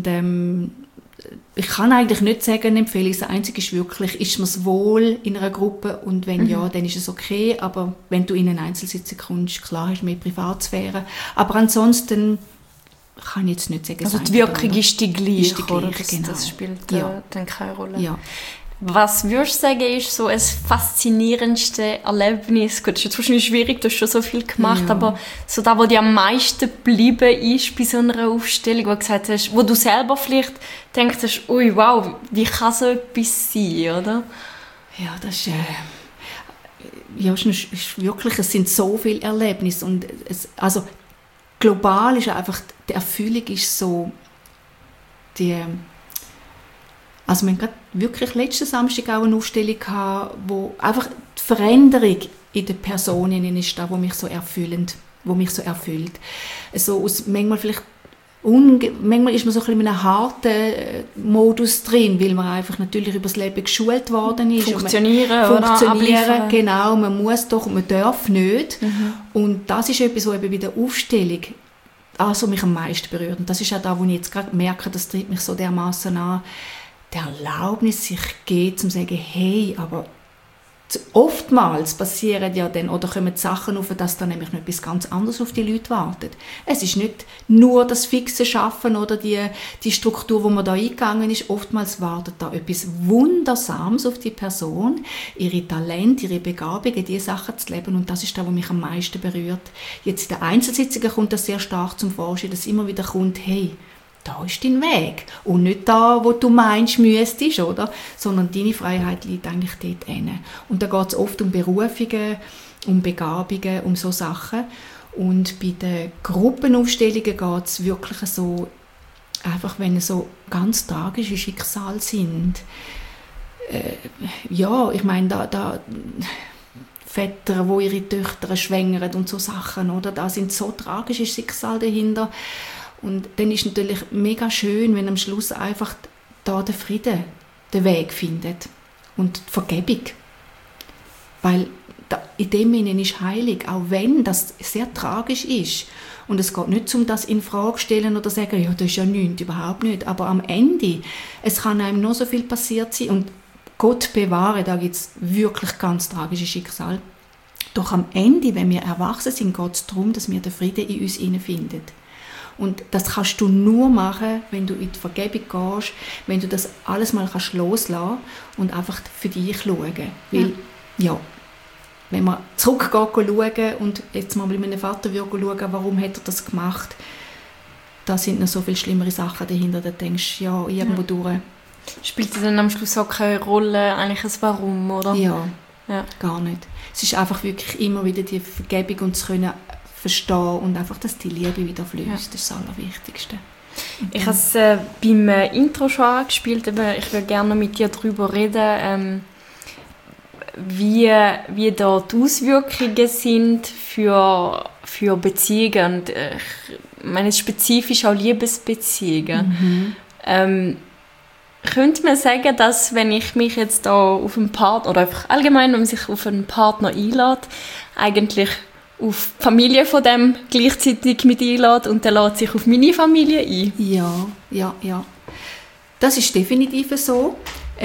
ich kann eigentlich nicht sagen, empfehle ich. Das Einzige ist wirklich, ist man es wohl in einer Gruppe und wenn ja, dann ist es okay. Aber wenn du in eine Einzelsitzung kommst, klar, hast du mehr Privatsphäre. Aber ansonsten kann ich jetzt nicht sagen. Also die Wirkung ist die gleiche, oder? Genau. Das spielt dann keine Rolle. Ja. Was würdest du sagen, ist so ein faszinierendste Erlebnis? Gut, das ist jetzt wahrscheinlich schwierig, du hast schon so viel gemacht, aber so das, was dir am meisten geblieben ist bei so einer Aufstellung, wo du gesagt hast, wo du selber vielleicht denkst, ui, wow, wie kann so etwas sein, oder? Ja, das ist wirklich, es sind so viele Erlebnisse und also global ist einfach, die Erfüllung ist so, also wir hatten gerade wirklich letzten Samstag auch eine Aufstellung gehabt, wo einfach die Veränderung in den Personen ist da, wo mich so erfüllt. Also manchmal ist man so ein bisschen in einem harten Modus drin, weil man einfach natürlich über das Leben geschult worden ist. Funktionieren, genau, man muss doch, man darf nicht. Und das ist etwas, was eben bei der Aufstellung also mich am meisten berührt. Und das ist auch da, wo ich jetzt gerade merke, das treibt mich so dermaßen an, die Erlaubnis sich geht, um zu sagen, hey, aber oftmals passieren ja dann, oder kommen Sachen auf, dass dann nämlich noch etwas ganz anderes auf die Leute wartet. Es ist nicht nur das fixe Schaffen oder die Struktur, wo man da eingegangen ist, oftmals wartet da etwas Wundersames auf die Person, ihre Talente, ihre Begabungen, diese Sachen zu leben und das ist das, was mich am meisten berührt. Jetzt in den Einzelsitzungen kommt das sehr stark zum Vorschein, dass immer wieder kommt, hey, da ist dein Weg. Und nicht da, wo du meinst, müsstest, oder? Sondern deine Freiheit liegt eigentlich dort hin. Und da geht es oft um Berufungen, um Begabungen, um so Sachen. Und bei den Gruppenaufstellungen geht es wirklich so, einfach wenn es so ganz tragische Schicksale sind. Ja, ich meine, da Väter, die ihre Töchter schwängern und so Sachen, oder? Da sind so tragische Schicksale dahinter. Und dann ist es natürlich mega schön, wenn am Schluss einfach da der Frieden den Weg findet und die Vergebung. Weil in dem Sinne ist heilig, auch wenn das sehr tragisch ist. Und es geht nicht um das in Frage stellen oder sagen, ja, das ist ja nichts, überhaupt nicht. Aber am Ende, es kann einem noch so viel passiert sein und Gott bewahre, da gibt es wirklich ganz tragische Schicksale. Doch am Ende, wenn wir erwachsen sind, geht es darum, dass wir den Frieden in uns finden. Und das kannst du nur machen, wenn du in die Vergebung gehst, wenn du das alles mal loslassen kannst und einfach für dich schauen. Weil, ja, wenn man zurückgeht schauen und jetzt mal mit meinem Vater schauen, warum hat er das gemacht, da sind noch so viel schlimmere Sachen dahinter, da denkst du, ja, irgendwo durch. Spielt das dann am Schluss auch keine Rolle, eigentlich ein Warum, oder? Ja, gar nicht. Es ist einfach wirklich immer wieder die Vergebung und zu können verstehen und einfach, dass die Liebe wieder fließt, das ist das Allerwichtigste. Ich habe es beim Intro schon angespielt, aber ich würde gerne mit dir darüber reden, wie da die Auswirkungen sind für Beziehungen. Und ich meine spezifisch auch Liebesbeziehungen. Könnte man sagen, dass wenn ich mich jetzt da auf einen Partner, oder einfach allgemein, wenn man sich auf einen Partner einlädt, eigentlich auf die Familie von dem gleichzeitig mit einlädt und der lädt sich auf meine Familie ein? Ja. Das ist definitiv so.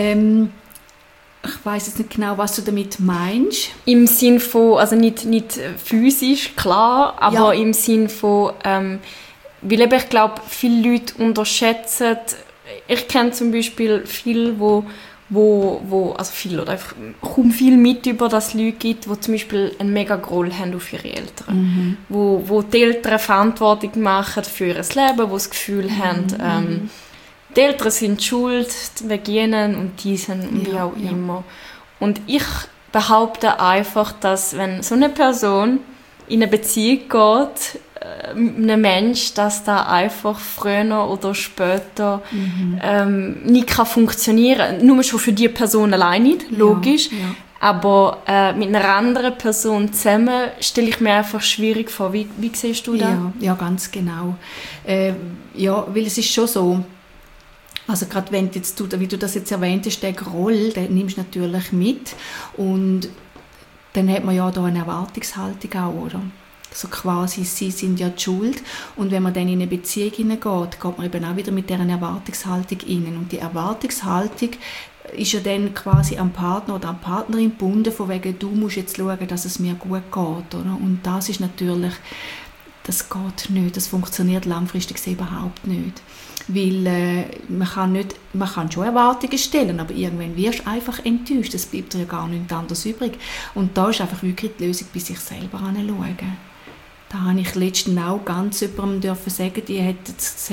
Ich weiss jetzt nicht genau, was du damit meinst. Im Sinn von, also nicht physisch, klar, aber im Sinn von, weil eben, ich glaube, viele Leute unterschätzen, ich kenne zum Beispiel viele, also viele oder einfach kaum viel mit über das Leute gibt, die zum Beispiel einen mega Groll haben auf ihre Eltern. Wo die Eltern Verantwortung machen für ihr Leben, die das Gefühl haben, die Eltern sind schuld wegen ihnen und diesen und wie auch immer. Und ich behaupte einfach, dass wenn so eine Person in eine Beziehung geht, mit einem Menschen, dass das einfach früher oder später nicht funktionieren kann. Nur schon für die Person allein nicht, logisch. Ja. Aber mit einer anderen Person zusammen stelle ich mir einfach schwierig vor. Wie siehst du das? Ja, ganz genau. Weil es ist schon so, also gerade wenn wie du das jetzt erwähnt hast, den Groll, den nimmst du natürlich mit und dann hat man ja da eine Erwartungshaltung auch, oder? So quasi, sie sind ja die Schuld. Und wenn man dann in eine Beziehung hineingeht, geht man eben auch wieder mit dieser Erwartungshaltung rein. Und die Erwartungshaltung ist ja dann quasi am Partner oder an Partnerin gebunden, von wegen, du musst jetzt schauen, dass es mir gut geht. Oder? Und das ist natürlich, das geht nicht, das funktioniert langfristig überhaupt nicht. Weil man kann schon Erwartungen stellen, aber irgendwann wirst du einfach enttäuscht. Es bleibt dir ja gar nichts anderes übrig. Und da ist einfach wirklich die Lösung, bei sich selber hinschauen. Da habe ich letztens auch ganz jemandem sagen, die hat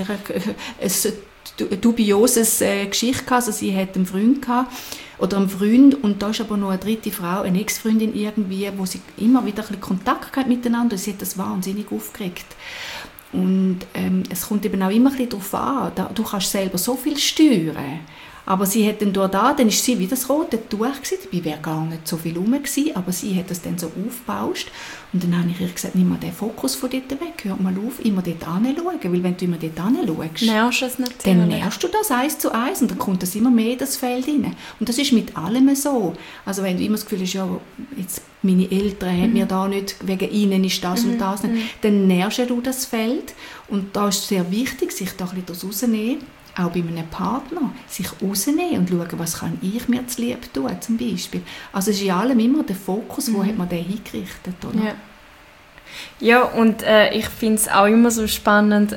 ein dubioses Geschichte gehabt. Also sie hat einen Freund gehabt, oder einen Freund, und da ist aber noch eine dritte Frau, eine Ex-Freundin irgendwie, wo sie immer wieder ein bisschen Kontakt hat miteinander, und sie hat das wahnsinnig aufgeregt. Und es kommt eben auch immer ein bisschen darauf an, du kannst selber so viel steuern. Aber sie hat dann dann ist sie wie das rote Tuch gewesen, dabei wäre gar nicht so viel rum gewesen, aber sie hat das dann so aufgebauscht. Und dann habe ich ihr gesagt, nimm mal den Fokus von dort weg, hör mal auf, immer dort hinschauen, weil wenn du immer dort hinschaust, dann nervst du das 1:1 und dann kommt das immer mehr in das Feld rein. Und das ist mit allem so. Also wenn du immer das Gefühl hast, ja, jetzt meine Eltern haben mir da nicht, wegen ihnen ist das und das nicht, dann nervst du das Feld. Und da ist es sehr wichtig, sich da ein bisschen das rauszunehmen, auch bei einem Partner, sich rausnehmen und schauen, was kann ich mir zu lieb tun, zum Beispiel. Also es ist in allem immer der Fokus, wo hat man den hingerichtet, oder? Ja, und ich finde es auch immer so spannend,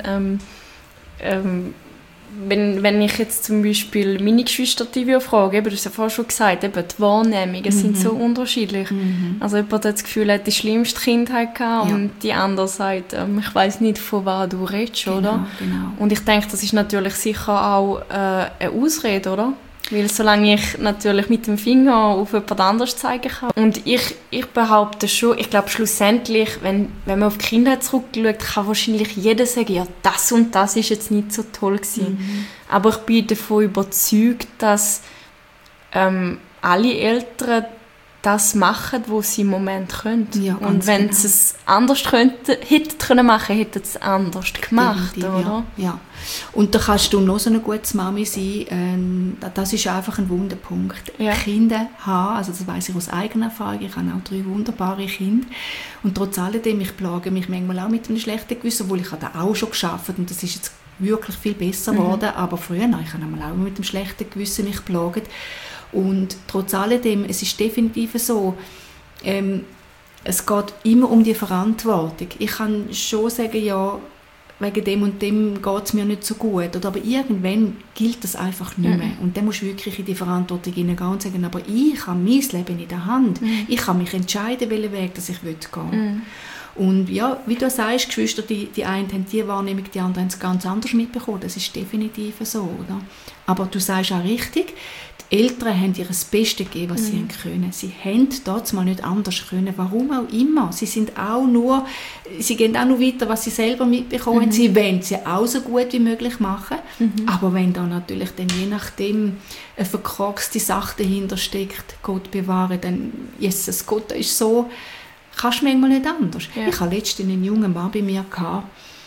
wenn ich jetzt zum Beispiel meine Geschwister frage, eben, du hast ja vorhin schon gesagt, eben, die Wahrnehmungen sind so unterschiedlich. Also jemand hat das Gefühl, er hat die schlimmste Kindheit gehabt und die andere sagt, ich weiss nicht, von was du redest, oder? Genau. Und ich denke, das ist natürlich sicher auch eine Ausrede, oder? Weil solange ich natürlich mit dem Finger auf jemand anderes zeigen kann. Und ich behaupte schon, ich glaube schlussendlich, wenn man auf die Kindheit zurückschaut, kann wahrscheinlich jeder sagen, ja, das und das ist jetzt nicht so toll gewesen. Aber ich bin davon überzeugt, dass alle Eltern das machen, was sie im Moment können. Ja, und wenn sie es anders hätten machen, hätten sie es anders gemacht, oder? Ja. Und da kannst du noch so eine gute Mami sein. Das ist einfach ein Wunderpunkt. Ja. Kinder haben, also das weiss ich aus eigener Erfahrung, ich habe auch 3 wunderbare Kinder. Und trotz alledem, ich plage mich manchmal auch mit einem schlechten Gewissen, obwohl ich habe das auch schon geschafft und das ist jetzt wirklich viel besser geworden. Aber früher, ich habe auch mit einem schlechten Gewissen mich geplagt. Und trotz alledem, es ist definitiv so, es geht immer um die Verantwortung. Ich kann schon sagen, ja, wegen dem und dem geht es mir nicht so gut. Oder, aber irgendwann gilt das einfach nicht mehr. Und dann musst du wirklich in die Verantwortung hineingehen und sagen, aber ich habe mein Leben in der Hand. Ich kann mich entscheiden, welchen Weg dass ich gehen will. Und ja, wie du sagst, Geschwister, die einen haben die Wahrnehmung, die anderen haben es ganz anders mitbekommen. Das ist definitiv so, oder? Aber du sagst auch richtig, die Eltern haben ihr das Beste gegeben, was sie können. Sie haben dort mal nicht anders können. Warum auch immer. Sie gehen auch nur weiter, was sie selber mitbekommen haben. Sie wollen sie auch so gut wie möglich machen. Aber wenn da natürlich dann je nachdem eine verkorkste Sache dahinter steckt, Gott bewahre, dann, Jesus Gott, ist so, kannst du manchmal nicht anders. Ja. Ich hatte letztens einen jungen Mann bei mir gehabt,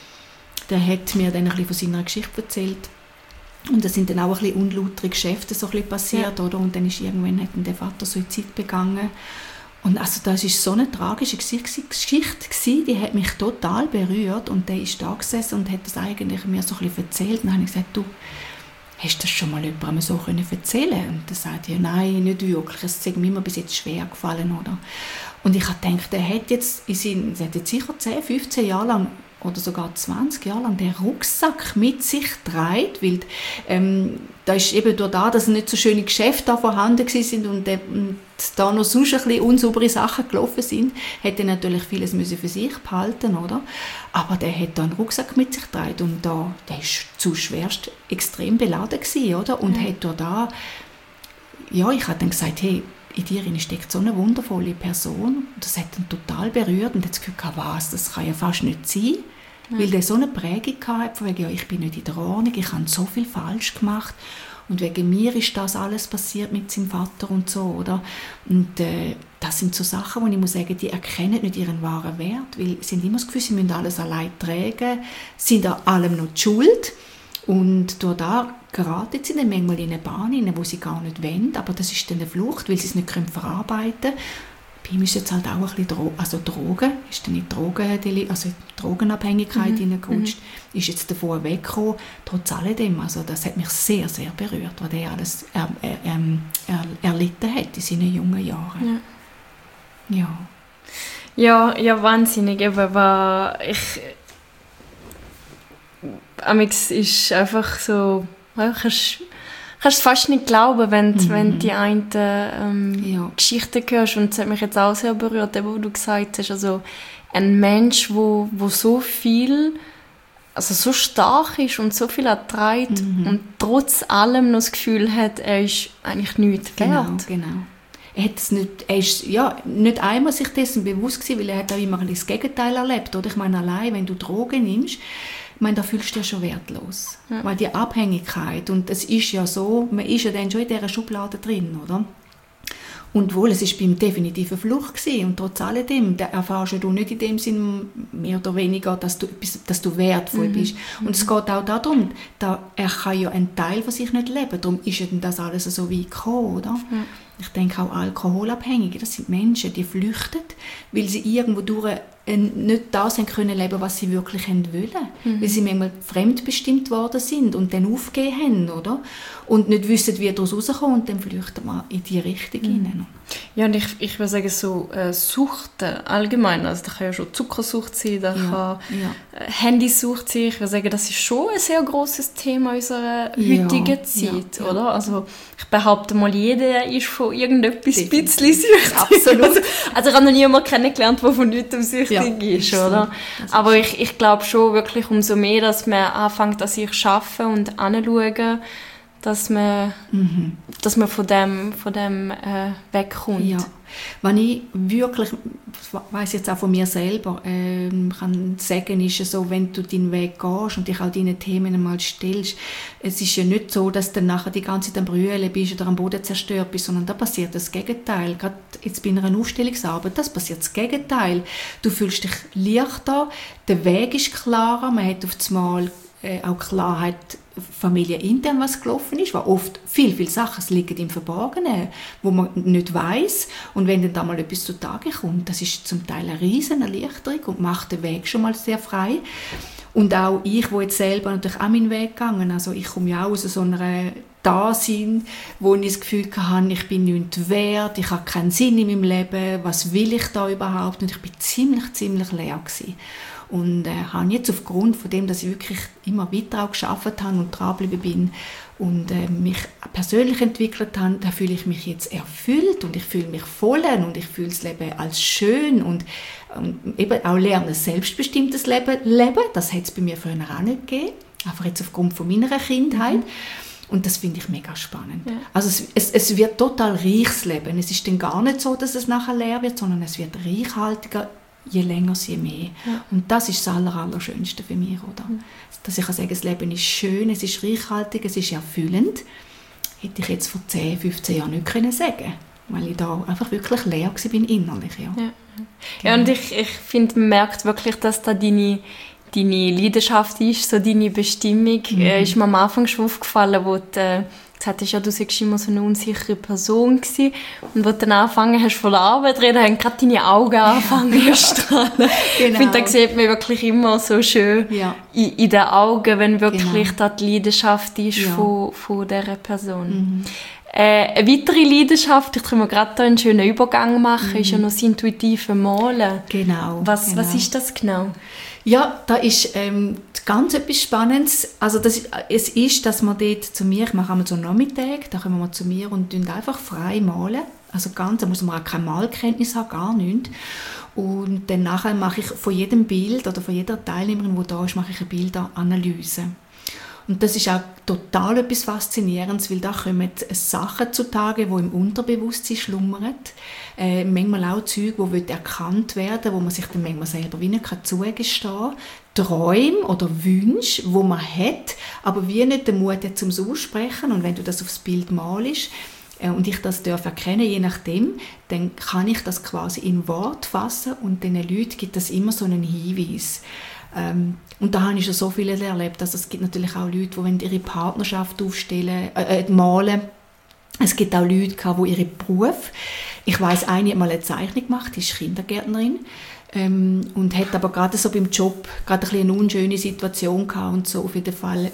der hat mir dann ein bisschen von seiner Geschichte erzählt. Und da sind dann auch ein bisschen unlautere Geschäfte so ein bisschen passiert, oder? Und dann ist irgendwann hat der Vater Suizid begangen. Und also das ist so eine tragische Geschichte gewesen, die hat mich total berührt. Und der ist da gesessen und hat das eigentlich mir so ein bisschen erzählt. Und dann habe ich gesagt, du, hast du das schon mal jemandem so erzählen? Und er sagt, ja, nein, nicht wirklich. Es ist mir immer bis jetzt schwer gefallen, oder? Und ich habe gedacht, er hat jetzt sicher 10, 15 Jahre lang oder sogar 20 Jahre lang den Rucksack mit sich getragen, weil da ist eben durch das, dass nicht so schöne Geschäfte da vorhanden sind und da noch sonst ein bisschen unsaubere Sachen gelaufen sind, hätte er natürlich vieles für sich behalten, oder? Aber der hat da einen Rucksack mit sich getragen und der ist zu schwerst extrem beladen gewesen, oder? Und hat durch da, ja, ich habe dann gesagt, hey, in dir steckt so eine wundervolle Person. Das hat ihn total berührt und hat das Gefühl gehabt, was, das kann ja fast nicht sein. Ja. Weil der so eine Prägung hatte, von wegen, ja, ich bin nicht in der Ordnung, ich habe so viel falsch gemacht und wegen mir ist das alles passiert mit seinem Vater und so, oder? Und das sind so Sachen, wo ich muss sagen, die erkennen nicht ihren wahren Wert, weil sie haben immer das Gefühl, sie müssen alles allein tragen, sind an allem noch die Schuld. Und durch das geraten sie dann manchmal in eine Bahn hinein, wo sie gar nicht wollen, aber das ist dann eine Flucht, weil sie es nicht verarbeiten können. Bei ihm ist jetzt halt auch ein bisschen Drogen, ist dann in Drogenabhängigkeit hineingerutscht, ist jetzt davon weggekommen, trotz alledem. Also das hat mich sehr, sehr berührt, was er alles erlitten hat in seinen jungen Jahren. Ja, wahnsinnig. Amix ist einfach so, kannst es fast nicht glauben, wenn die einen Geschichten hörst. Und das hat mich jetzt auch sehr berührt, wo du gesagt hast, also ein Mensch, wo so viel, also so stark ist und so viel erträgt und trotz allem noch das Gefühl hat, er ist eigentlich nichts wert. Genau. Er ist nicht einmal sich dessen bewusst gewesen, weil er hat auch immer das Gegenteil erlebt. Oder? Ich meine, allein, wenn du Drogen nimmst, da fühlst du dich ja schon wertlos. Ja. Weil die Abhängigkeit, und es ist ja so, man ist ja dann schon in dieser Schublade drin, oder? Und wohl, es war bei ihm definitiv eine Flucht gewesen. Und trotz alledem, da erfährst du nicht in dem Sinn mehr oder weniger, dass du wertvoll bist. Und es geht auch darum, er kann ja einen Teil von sich nicht leben. Darum ist ja das alles so weit gekommen, oder? Ja. Ich denke auch Alkoholabhängige, das sind Menschen, die flüchten, weil sie irgendwo durch nicht das haben können leben, was sie wirklich wollen. Weil sie manchmal fremdbestimmt worden sind und dann aufgegeben haben, oder? Und nicht wissen, wie daraus rauskommen und dann flüchten wir in die Richtung hinein. Ja, und ich würde sagen, so Suchten allgemein, also da kann ja schon Zuckersucht sein, da kann Handysucht sein. Ich würde sagen, das ist schon ein sehr grosses Thema in unserer heutigen Zeit, oder? Also ich behaupte mal, jeder ist von irgendetwas ein bisschen süchtig. Absolut. Also ich habe noch niemanden kennengelernt, der von nichts süchtig ist, oder? So. Aber ich glaube schon wirklich, umso mehr, dass man anfängt, an sich zu arbeiten und anzuschauen, dass man von dem wegkommt. Ja. Wenn ich wirklich, ich weiss jetzt auch von mir selber, kann sagen, ist es so, wenn du deinen Weg gehst und dich auch deinen Themen einmal stellst, es ist ja nicht so, dass du dann nachher die ganze Zeit am Brüllen bist oder am Boden zerstört bist, sondern da passiert das Gegenteil. Gerade jetzt bei einer Aufstellungsarbeit, das passiert das Gegenteil. Du fühlst dich leichter, der Weg ist klarer, man hat auf einmal auch Klarheit, familienintern, was gelaufen ist, weil oft viele Sachen liegen im Verborgenen, wo man nicht weiss. Und wenn dann da mal etwas zutage kommt, das ist zum Teil eine riesen Erleichterung und macht den Weg schon mal sehr frei. Und auch ich, wo jetzt selber natürlich auch meinen Weg gegangen, also ich komme ja auch aus so einer Dasein, wo ich das Gefühl hatte, ich bin nichts wert, ich habe keinen Sinn in meinem Leben, was will ich da überhaupt? Und ich bin ziemlich leer gewesen. Und habe jetzt aufgrund von dem, dass ich wirklich immer weiter auch gearbeitet habe und dranbleiben bin und mich persönlich entwickelt habe, da fühle ich mich jetzt erfüllt und ich fühle mich voll und ich fühle das Leben als schön und eben auch lernen, ein selbstbestimmtes Leben leben. Das hat es bei mir früher auch nicht gegeben, einfach jetzt aufgrund von meiner Kindheit. Und das finde ich mega spannend. Ja. Also es wird total reiches Leben. Es ist dann gar nicht so, dass es nachher leer wird, sondern es wird reichhaltiger, je länger, je mehr. Ja. Und das ist das Allerschönste für mich, oder? Dass ich kann sagen, das Leben ist schön, es ist reichhaltig, es ist erfüllend. Hätte ich jetzt vor 10, 15 Jahren nicht können sagen, weil ich da einfach wirklich leer war innerlich. Ja. Ja. Ja, und ich finde, man merkt wirklich, dass da deine Leidenschaft ist, so deine Bestimmung. Ist mir am Anfang schon aufgefallen, wo du gesagt hast, ja, du warst immer so eine unsichere Person gewesen. Und wo du dann angefangen hast von der Arbeit zu reden, haben gerade deine Augen angefangen zu strahlen. Genau. Ich finde, da sieht man wirklich immer so schön in den Augen, wenn wirklich da die Leidenschaft ist von dieser Person. Eine weitere Leidenschaft, ich kann mir gerade hier einen schönen Übergang machen, ist ja noch das intuitive Malen. Genau. Was ist das genau? Ja, da ist ganz etwas Spannendes. Also es ist, dass man dort zu mir, ich mache einmal so einen Nachmittag, da kommen wir zu mir und einfach frei malen. Also ganz, da muss man auch keine Malkenntnis haben, gar nichts. Und dann nachher mache ich von jedem Bild oder von jeder Teilnehmerin, die da ist, mache ich eine Bilderanalyse. Und das ist auch total etwas Faszinierendes, weil da kommen Sachen zutage, die im Unterbewusstsein schlummern. Manchmal auch Zeug, die erkannt werden, wo man sich dann manchmal selber wie nicht zugestehen kann. Träume oder Wünsche, die man hat, aber wie nicht den Mut hat, um es aussprechen. Und wenn du das aufs Bild malst und ich das erkennen, je nachdem, dann kann ich das quasi in Wort fassen und den Leuten gibt das immer so einen Hinweis. Und da habe ich schon so vieles erlebt. Also es gibt natürlich auch Leute, die ihre Partnerschaft aufstellen, malen. Es gibt auch Leute, die ihre Beruf. Ich weiss, eine hat mal eine Zeichnung gemacht, die ist Kindergärtnerin und hat aber gerade so beim Job gerade eine unschöne Situation gehabt und so. Auf jeden Fall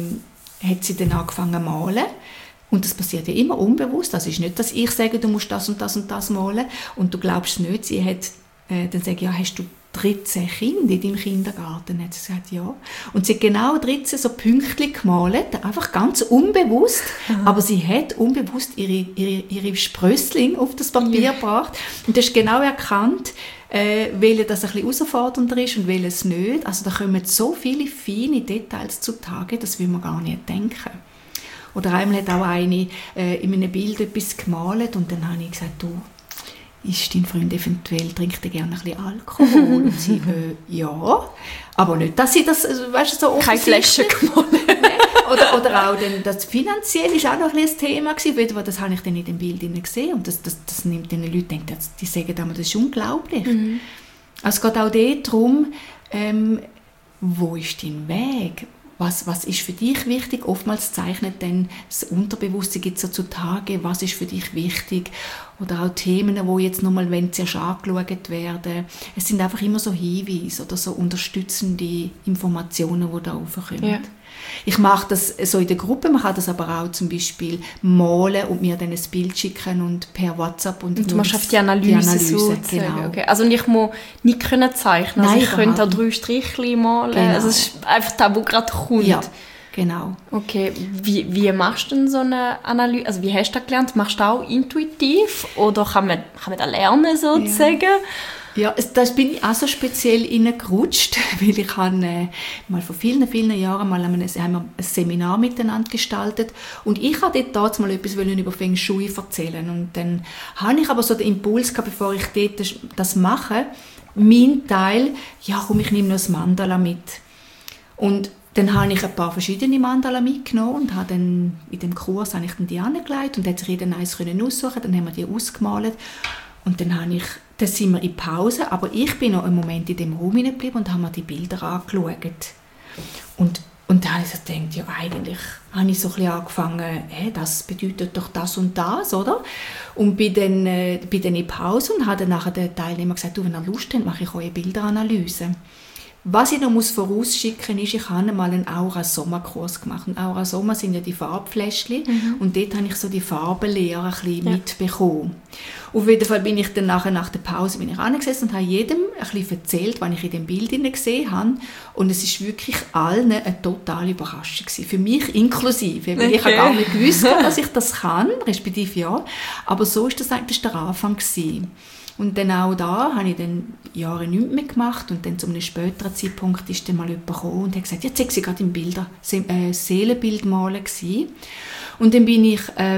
hat sie dann angefangen zu malen. Und das passiert ja immer unbewusst. Das ist nicht, dass ich sage, du musst das und das und das malen und du glaubst es nicht. Sie hat dann sage ich, ja, hast du 13 Kinder in deinem Kindergarten? Hat sie gesagt, ja. Und sie hat genau 13 so Pünktchen gemalt, einfach ganz unbewusst, aber sie hat unbewusst ihre Sprössling auf das Papier gebracht und das ist genau erkannt, welche das ein bisschen herausfordernder ist und welches nicht. Also da kommen so viele feine Details zutage, das will man gar nicht denken. Oder einmal hat auch eine in einem Bild etwas gemalt und dann habe ich gesagt, du, ist dein Freund eventuell, trinkt er gerne ein bisschen Alkohol? Und sie, ja. Aber nicht, dass sie das, weißt du, so keine Flasche gemalt. oder auch dann, das finanziell ist auch noch ein Thema gewesen, weil das habe ich dann in dem Bild gesehen und das nimmt den Leuten, denken, die sagen einmal, das ist unglaublich. Also es geht auch darum, wo ist dein Weg? Was ist für dich wichtig? Oftmals zeichnet dann das Unterbewusstsein gibt so zutage, was ist für dich wichtig? Oder auch Themen, die jetzt nochmal zuerst angeschaut werden. Es sind einfach immer so Hinweise oder so unterstützende Informationen, die da raufkommen. Ja. Ich mache das so in der Gruppe, man kann das aber auch zum Beispiel malen und mir dann ein Bild schicken und per WhatsApp. Und du machst auf die Analyse so genau. Okay. Also ich muss nicht zeichnen, also ich könnte auch 3 Strichchen malen. Genau. Also es ist einfach das, was gerade kommt. Ja, genau. Okay, wie machst du denn so eine Analyse? Also wie hast du das gelernt? Machst du auch intuitiv oder kann man das lernen sozusagen? Ja, das bin ich auch so speziell reingerutscht, weil ich habe mal vor vielen, vielen Jahren mal haben wir ein Seminar miteinander gestaltet und ich wollte dort mal etwas über Feng Shui erzählen und dann habe ich aber so den Impuls gehabt, bevor ich dort das mache, mein Teil, ja komm, ich nehme noch das Mandala mit. Und dann habe ich ein paar verschiedene Mandala mitgenommen und habe dann in dem Kurs habe ich dann die angelegt und hat sich jeder eins aussuchen, dann haben wir die ausgemalt und dann sind wir in Pause, aber ich bin noch einen Moment in dem Raum geblieben und habe mir die Bilder angeschaut. Und dann habe ich so gedacht, ja eigentlich habe ich so ein bisschen angefangen, das bedeutet doch das und das, oder? Und bin dann in Pause und habe dann nachher den Teilnehmern gesagt, du, wenn ihr Lust habt, mache ich euch eine Bilderanalyse. Was ich noch vorausschicken muss, ich habe mal einen Aura-Sommer-Kurs gemacht. Und Aura-Sommer sind ja die Farbfläschchen. Und dort habe ich so die Farbenlehre ein bisschen mitbekommen. Auf jeden Fall bin ich dann nach der Pause angesessen und habe jedem ein bisschen erzählt, was ich in dem Bild gesehen habe. Und es ist wirklich allen eine totale Überraschung gewesen. Für mich inklusive. Weil ich habe gar nicht gewusst, dass ich das kann, respektive ja. Aber so ist das eigentlich der Anfang gewesen. Und dann auch da habe ich dann Jahre nichts mehr gemacht und dann zu einem späteren Zeitpunkt ist dann mal jemand gekommen und hat gesagt, jetzt war gerade im Bilder, Seelenbild malen gewesen. Und dann bin ich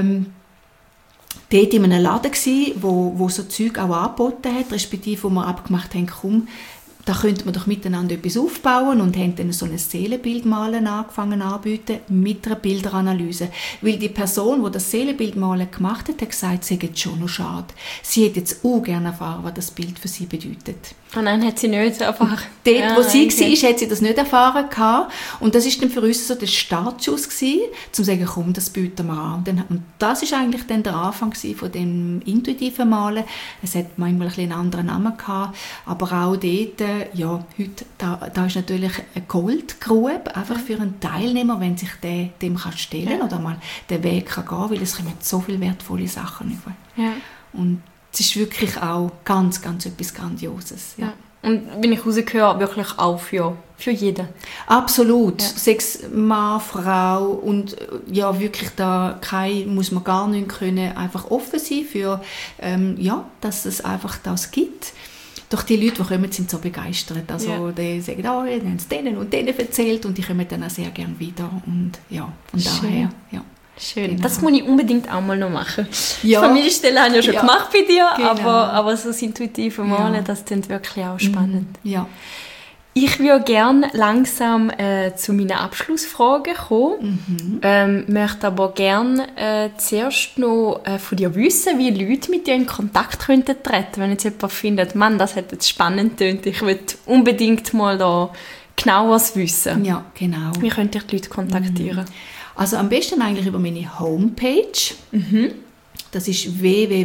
dort in einem Laden gewesen, wo so Zeug auch angeboten hat, respektive wo wir abgemacht haben, komm, da könnte man doch miteinander etwas aufbauen und haben dann so ein Seelenbildmalen angefangen anzubieten mit einer Bilderanalyse. Weil die Person, die das Seelenbildmalen gemacht hat, hat gesagt, es sei jetzt schon noch schade. Sie hätte jetzt auch gerne erfahren, was das Bild für sie bedeutet. Oh nein, hat sie nicht erfahren. Dort, wo sie war, hat sie das nicht erfahren gehabt. Und das war dann für uns so der Startschuss gewesen, um zu sagen, komm, das bieten wir an. Und das war eigentlich dann der Anfang von dem intuitiven Malen. Es hat manchmal einen anderen Namen gehabt, aber auch dort, ja, heute, da ist natürlich eine Goldgrube, einfach für einen Teilnehmer, wenn sich der dem kann stellen oder mal den Weg kann gehen, weil es kommen so viele wertvolle Sachen über. Ja. Und es ist wirklich auch ganz, ganz etwas Grandioses. Ja. Und wenn ich rausgehöre, wirklich auch für jeden. Absolut. Ja. Sechs Mann, Frau und ja, wirklich da muss man gar nicht können, einfach offen sein für, dass es einfach das gibt. Doch die Leute, die kommen, sind so begeistert. Also die sagen, die haben es denen und denen erzählt und die kommen dann auch sehr gerne wieder. Und ja, von daher, ja. Schön, genau. Das muss ich unbedingt auch mal noch machen. Ja. Die Familienstelle habe ich ja schon gemacht bei dir, genau. aber so das intuitive Malen, das klingt wirklich auch spannend. Ja. Ich würde gerne langsam zu meinen Abschlussfragen kommen, möchte aber gerne zuerst noch von dir wissen, wie Leute mit dir in Kontakt könnten treten, wenn jetzt jemand findet, Mann, das hat jetzt spannend getönt, ich will unbedingt mal da genaueres wissen. Ja, genau. Wie könnte ich die Leute kontaktieren? Also am besten eigentlich über meine Homepage. Das ist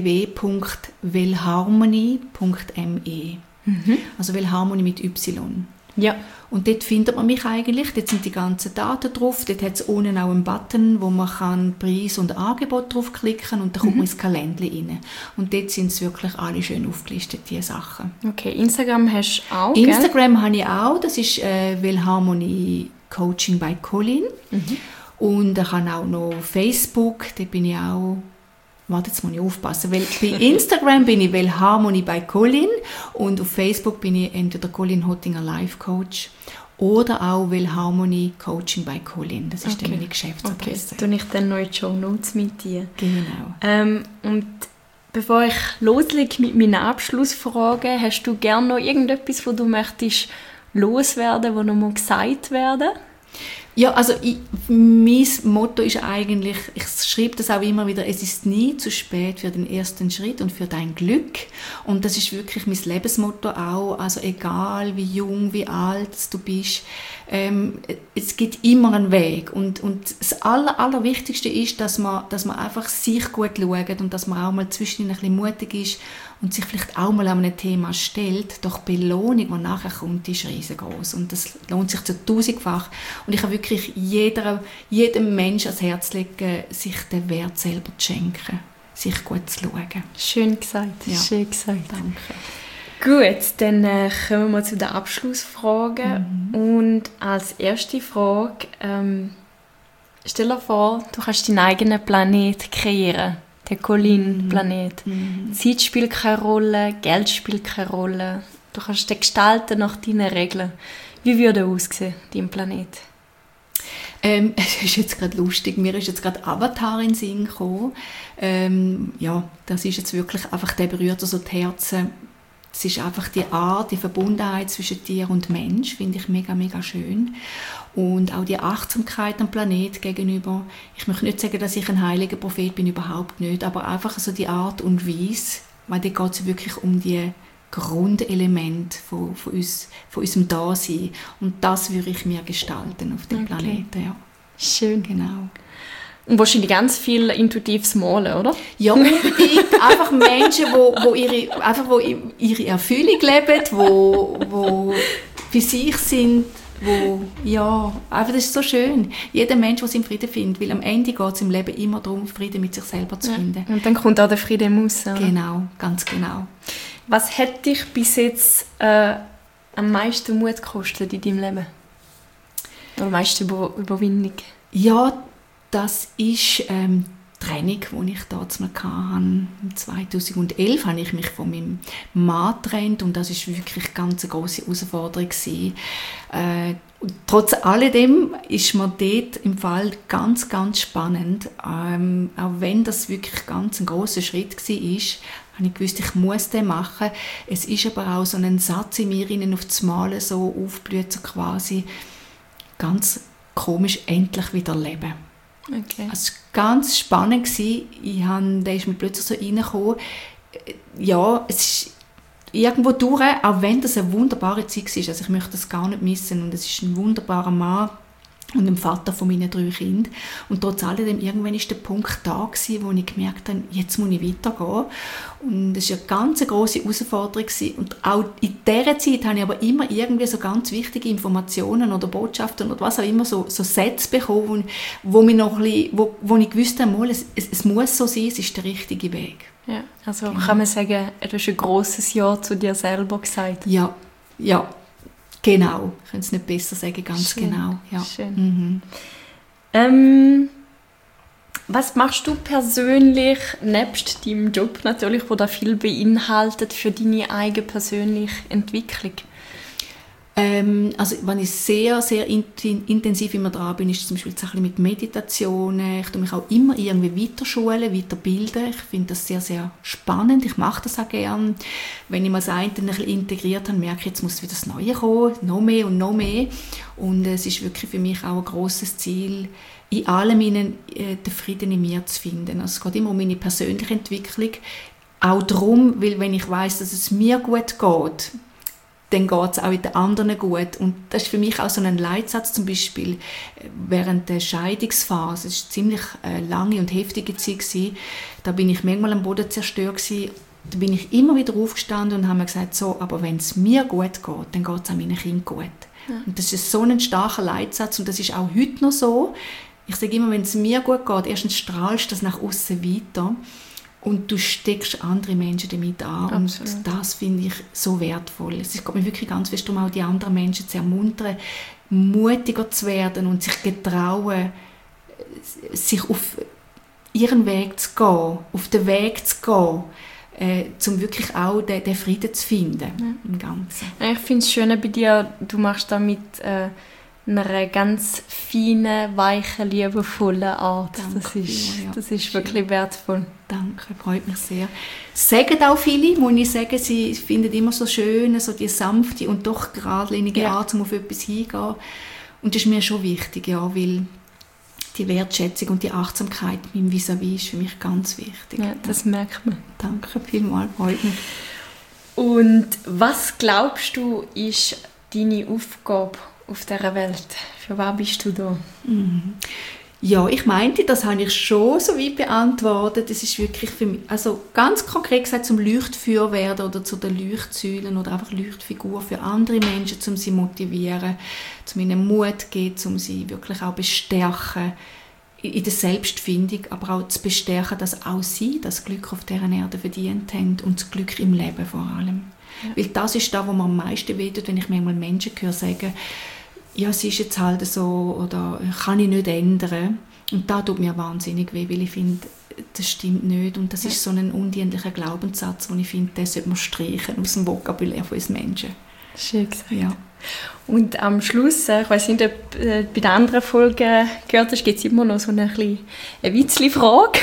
www.wellharmony.me. Also Wellharmony mit Y. Ja. Und dort findet man mich eigentlich, dort sind die ganzen Daten drauf, dort hat es unten auch einen Button, wo man kann Preis und Angebot draufklicken und dann kommt man ins Kalender rein. Und dort sind es wirklich alle schön aufgelistet, diese Sachen. Okay, Instagram hast du auch, Instagram habe ich auch, das ist Wellharmony Coaching by Colin. Und ich habe auch noch Facebook, da bin ich auch, jetzt muss ich aufpassen, weil bei Instagram bin ich Wellharmony by Colin und auf Facebook bin ich entweder Colin Hottinger Life Coach oder auch Wellharmony Coaching by Colin. Das ist dann meine Geschäftsadresse. Okay, tue ich dann noch in die Shownotes mit dir. Genau. Und bevor ich loslege mit meinen Abschlussfragen, hast du gerne noch irgendetwas, wo du möchtest loswerden, wo noch mal gesagt werden? Ja, also mein Motto ist eigentlich, ich schreibe das auch immer wieder, es ist nie zu spät für den ersten Schritt und für dein Glück. Und das ist wirklich mein Lebensmotto auch, also egal wie jung, wie alt du bist, es gibt immer einen Weg. Und das Allerwichtigste ist, dass man einfach sich gut schaut und dass man auch mal zwischendurch ein bisschen mutig ist und sich vielleicht auch mal an einem Thema stellt, doch die Belohnung, die nachher kommt, ist riesengroß. Und das lohnt sich zu 1000-fach. Und ich habe wirklich jedem Menschen ans Herz legen, sich den Wert selber zu schenken, sich gut zu schauen. Schön gesagt, ja. Schön gesagt. Danke. Gut, dann kommen wir zu den Abschlussfragen. Und als erste Frage, stell dir vor, du kannst deinen eigenen Planet kreieren. Der Colin-Planet. Zeit spielt keine Rolle, Geld spielt keine Rolle. Du kannst den gestalten nach deinen Regeln. Wie würde er aussehen, dein Planet? Es ist jetzt gerade lustig, mir ist jetzt gerade Avatar in den Sinn gekommen. Das ist jetzt wirklich einfach, der berührt so die Herzen. Es ist einfach die Art, die Verbundenheit zwischen Tier und Mensch, finde ich mega, mega schön. Und auch die Achtsamkeit am Planet gegenüber. Ich möchte nicht sagen, dass ich ein heiliger Prophet bin, überhaupt nicht, aber einfach so die Art und Weise, weil da geht es wirklich um die Grundelemente von unserem Dasein. Und das würde ich mir gestalten auf dem Planeten. Ja. Schön. Genau. Und wahrscheinlich ganz viel intuitives Malen, oder? Ja, unbedingt. Einfach Menschen, wo ihre Erfüllung leben, wo für sich sind, wo, ja, einfach das ist so schön. Jeder Mensch, der seinen Frieden findet, weil am Ende geht es im Leben immer darum, Frieden mit sich selber zu finden. Und dann kommt auch der Frieden im Aussen. Genau, ganz genau. Was hat dich bis jetzt am meisten Mut gekostet in deinem Leben? Oder am meisten Überwindung? Ja, das ist Training, die ich damals mal hatte. 2011 habe ich mich von meinem Mann getrennt und das war wirklich ganz eine grosse Herausforderung. Trotz alledem ist mir dort im Fall ganz, ganz spannend. Auch wenn das wirklich ganz ein grosser Schritt war, habe ich gewusst, ich muss den machen. Es ist aber auch so ein Satz in mir auf das Mal so aufblüht, so quasi ganz komisch, endlich wieder leben. Okay. Es war ganz spannend. Der ist mir plötzlich so reingekommen. Ja, es ist irgendwo durch, auch wenn das eine wunderbare Zeit war. Also ich möchte das gar nicht missen. Und es ist ein wunderbarer Mann und ein Vater von meinen 3 Kindern. Und trotz alledem, irgendwann war der Punkt da, wo ich gemerkt habe, jetzt muss ich weitergehen. Und das war eine ganz grosse Herausforderung. Und auch in dieser Zeit habe ich aber immer irgendwie so ganz wichtige Informationen oder Botschaften oder was auch immer, so Sätze bekommen, wo ich gewusst habe, es muss so sein, es ist der richtige Weg. Ja, also kann man sagen, du hast ein grosses Ja zu dir selber gesagt. Ja. Genau, ich kann es nicht besser sagen, ganz Schön. genau. Ja. Schön. Was machst du persönlich, nebst deinem Job natürlich, wo da viel beinhaltet, für deine eigene persönliche Entwicklung? Also wenn ich sehr, sehr intensiv immer dran bin, ist zum Beispiel ein bisschen mit Meditationen. Ich tue mich auch immer irgendwie weiterschulen, weiterbilden. Ich finde das sehr, sehr spannend. Ich mache das auch gerne. Wenn ich mal das eine ein bisschen integriert habe, merke ich, jetzt muss wieder das Neue kommen, noch mehr und noch mehr. Und es ist wirklich für mich auch ein grosses Ziel, in allem den Frieden in mir zu finden. Also es geht immer um meine persönliche Entwicklung. Auch darum, weil wenn ich weiss, dass es mir gut geht, dann geht es auch den anderen gut. Und das ist für mich auch so ein Leitsatz, zum Beispiel während der Scheidungsphase. Es war eine ziemlich lange und heftige Zeit gewesen. Da bin ich manchmal am Boden zerstört gewesen. Da bin ich immer wieder aufgestanden und habe mir gesagt, so, aber wenn es mir gut geht, dann geht es auch meinen Kindern gut. Ja. Und das ist so ein starker Leitsatz und das ist auch heute noch so. Ich sage immer, wenn es mir gut geht, erstens strahlst du das nach außen weiter. Und du steckst andere Menschen damit an. Absolut. Und das finde ich so wertvoll. Es geht mir wirklich ganz fest darum, auch die anderen Menschen zu ermuntern, mutiger zu werden und sich getrauen, sich auf ihren Weg zu gehen, auf den Weg zu gehen, um wirklich auch den Frieden zu finden im Ganzen. Ich finde es schön bei dir, du machst damit einer ganz feinen, weichen, liebevollen Art. Danke, das ist wirklich wertvoll. Danke, freut mich sehr. Sagen auch viele, muss ich sagen, sie finden immer so schön, so die sanfte und doch geradlinige Art, um auf etwas hinzugehen. Und das ist mir schon wichtig, ja, weil die Wertschätzung und die Achtsamkeit meinem Vis-à-vis ist für mich ganz wichtig. Ja, das merkt man. Danke vielmals, freut mich. Und was glaubst du, ist deine Aufgabe auf dieser Welt? Für was bist du da? Ja, ich meinte, das habe ich schon so weit beantwortet. Es ist wirklich für mich, also ganz konkret gesagt, zum Leuchtfeuer werden oder zu den Leuchtsäulen oder einfach Leuchtfigur für andere Menschen, um sie motivieren, um ihnen Mut geben, um sie wirklich auch bestärken in der Selbstfindung, aber auch zu bestärken, dass auch sie das Glück auf dieser Erde verdient haben und das Glück im Leben vor allem. Ja. Weil das ist da, wo mir am meisten wehtut, wenn ich manchmal Menschen höre sagen, ja, es ist jetzt halt so oder kann ich nicht ändern. Und das tut mir wahnsinnig weh, weil ich finde, das stimmt nicht. Und das ist so ein undienlicher Glaubenssatz, den ich finde, den sollte man streichen aus dem Vokabular von uns Menschen. Schön gesagt. Ja. Und am Schluss, ich weiss nicht, ob bei den anderen Folgen gehört hast, gibt es immer noch so eine Witzli-Frage.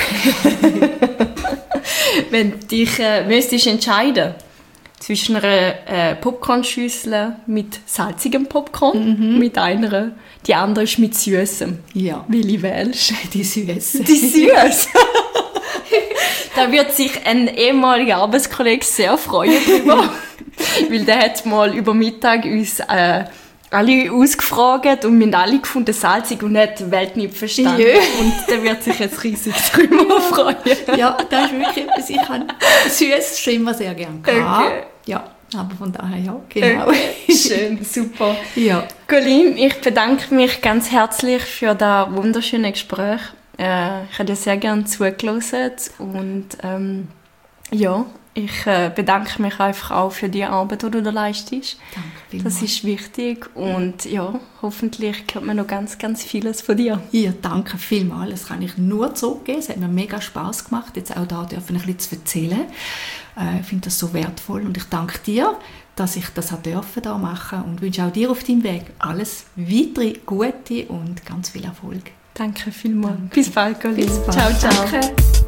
Wenn du dich müsstest entscheiden zwischen einer Popcornschüssel mit salzigem Popcorn, mit einer, die andere ist mit Süßem. Ja. Welche wählst du? Die Süße. Die Süße? Da wird sich ein ehemaliger Arbeitskollege sehr freuen drüber, weil der hat mal über Mittag uns alle ausgefragt und wir haben alle gefunden salzig und hat die Welt nicht verstanden. Jö. Und der wird sich jetzt riesig drüber freuen. Ja, das ist wirklich etwas, ich habe süß schon immer sehr gerne gehabt. Okay. Ja, Aber von daher, ja, genau. Schön, super. Ja. Colleen, ich bedanke mich ganz herzlich für das wunderschöne Gespräch. Ich habe dir sehr gerne zugehört und ja, ich bedanke mich einfach auch für die Arbeit, die du da leistest. Danke vielmals. Das ist wichtig und ja, hoffentlich hört man noch ganz, ganz vieles von dir. Ja, danke vielmals. Das kann ich nur zurückgeben. Es hat mir mega Spass gemacht, jetzt auch da dürfen ein bisschen zu erzählen. Ich finde das so wertvoll und ich danke dir, dass ich das dürfen da machen und wünsche auch dir auf deinem Weg alles weitere Gute und ganz viel Erfolg. Danke vielmals. Bis bald, Colleen. Bis bald. Ciao, ciao. Danke.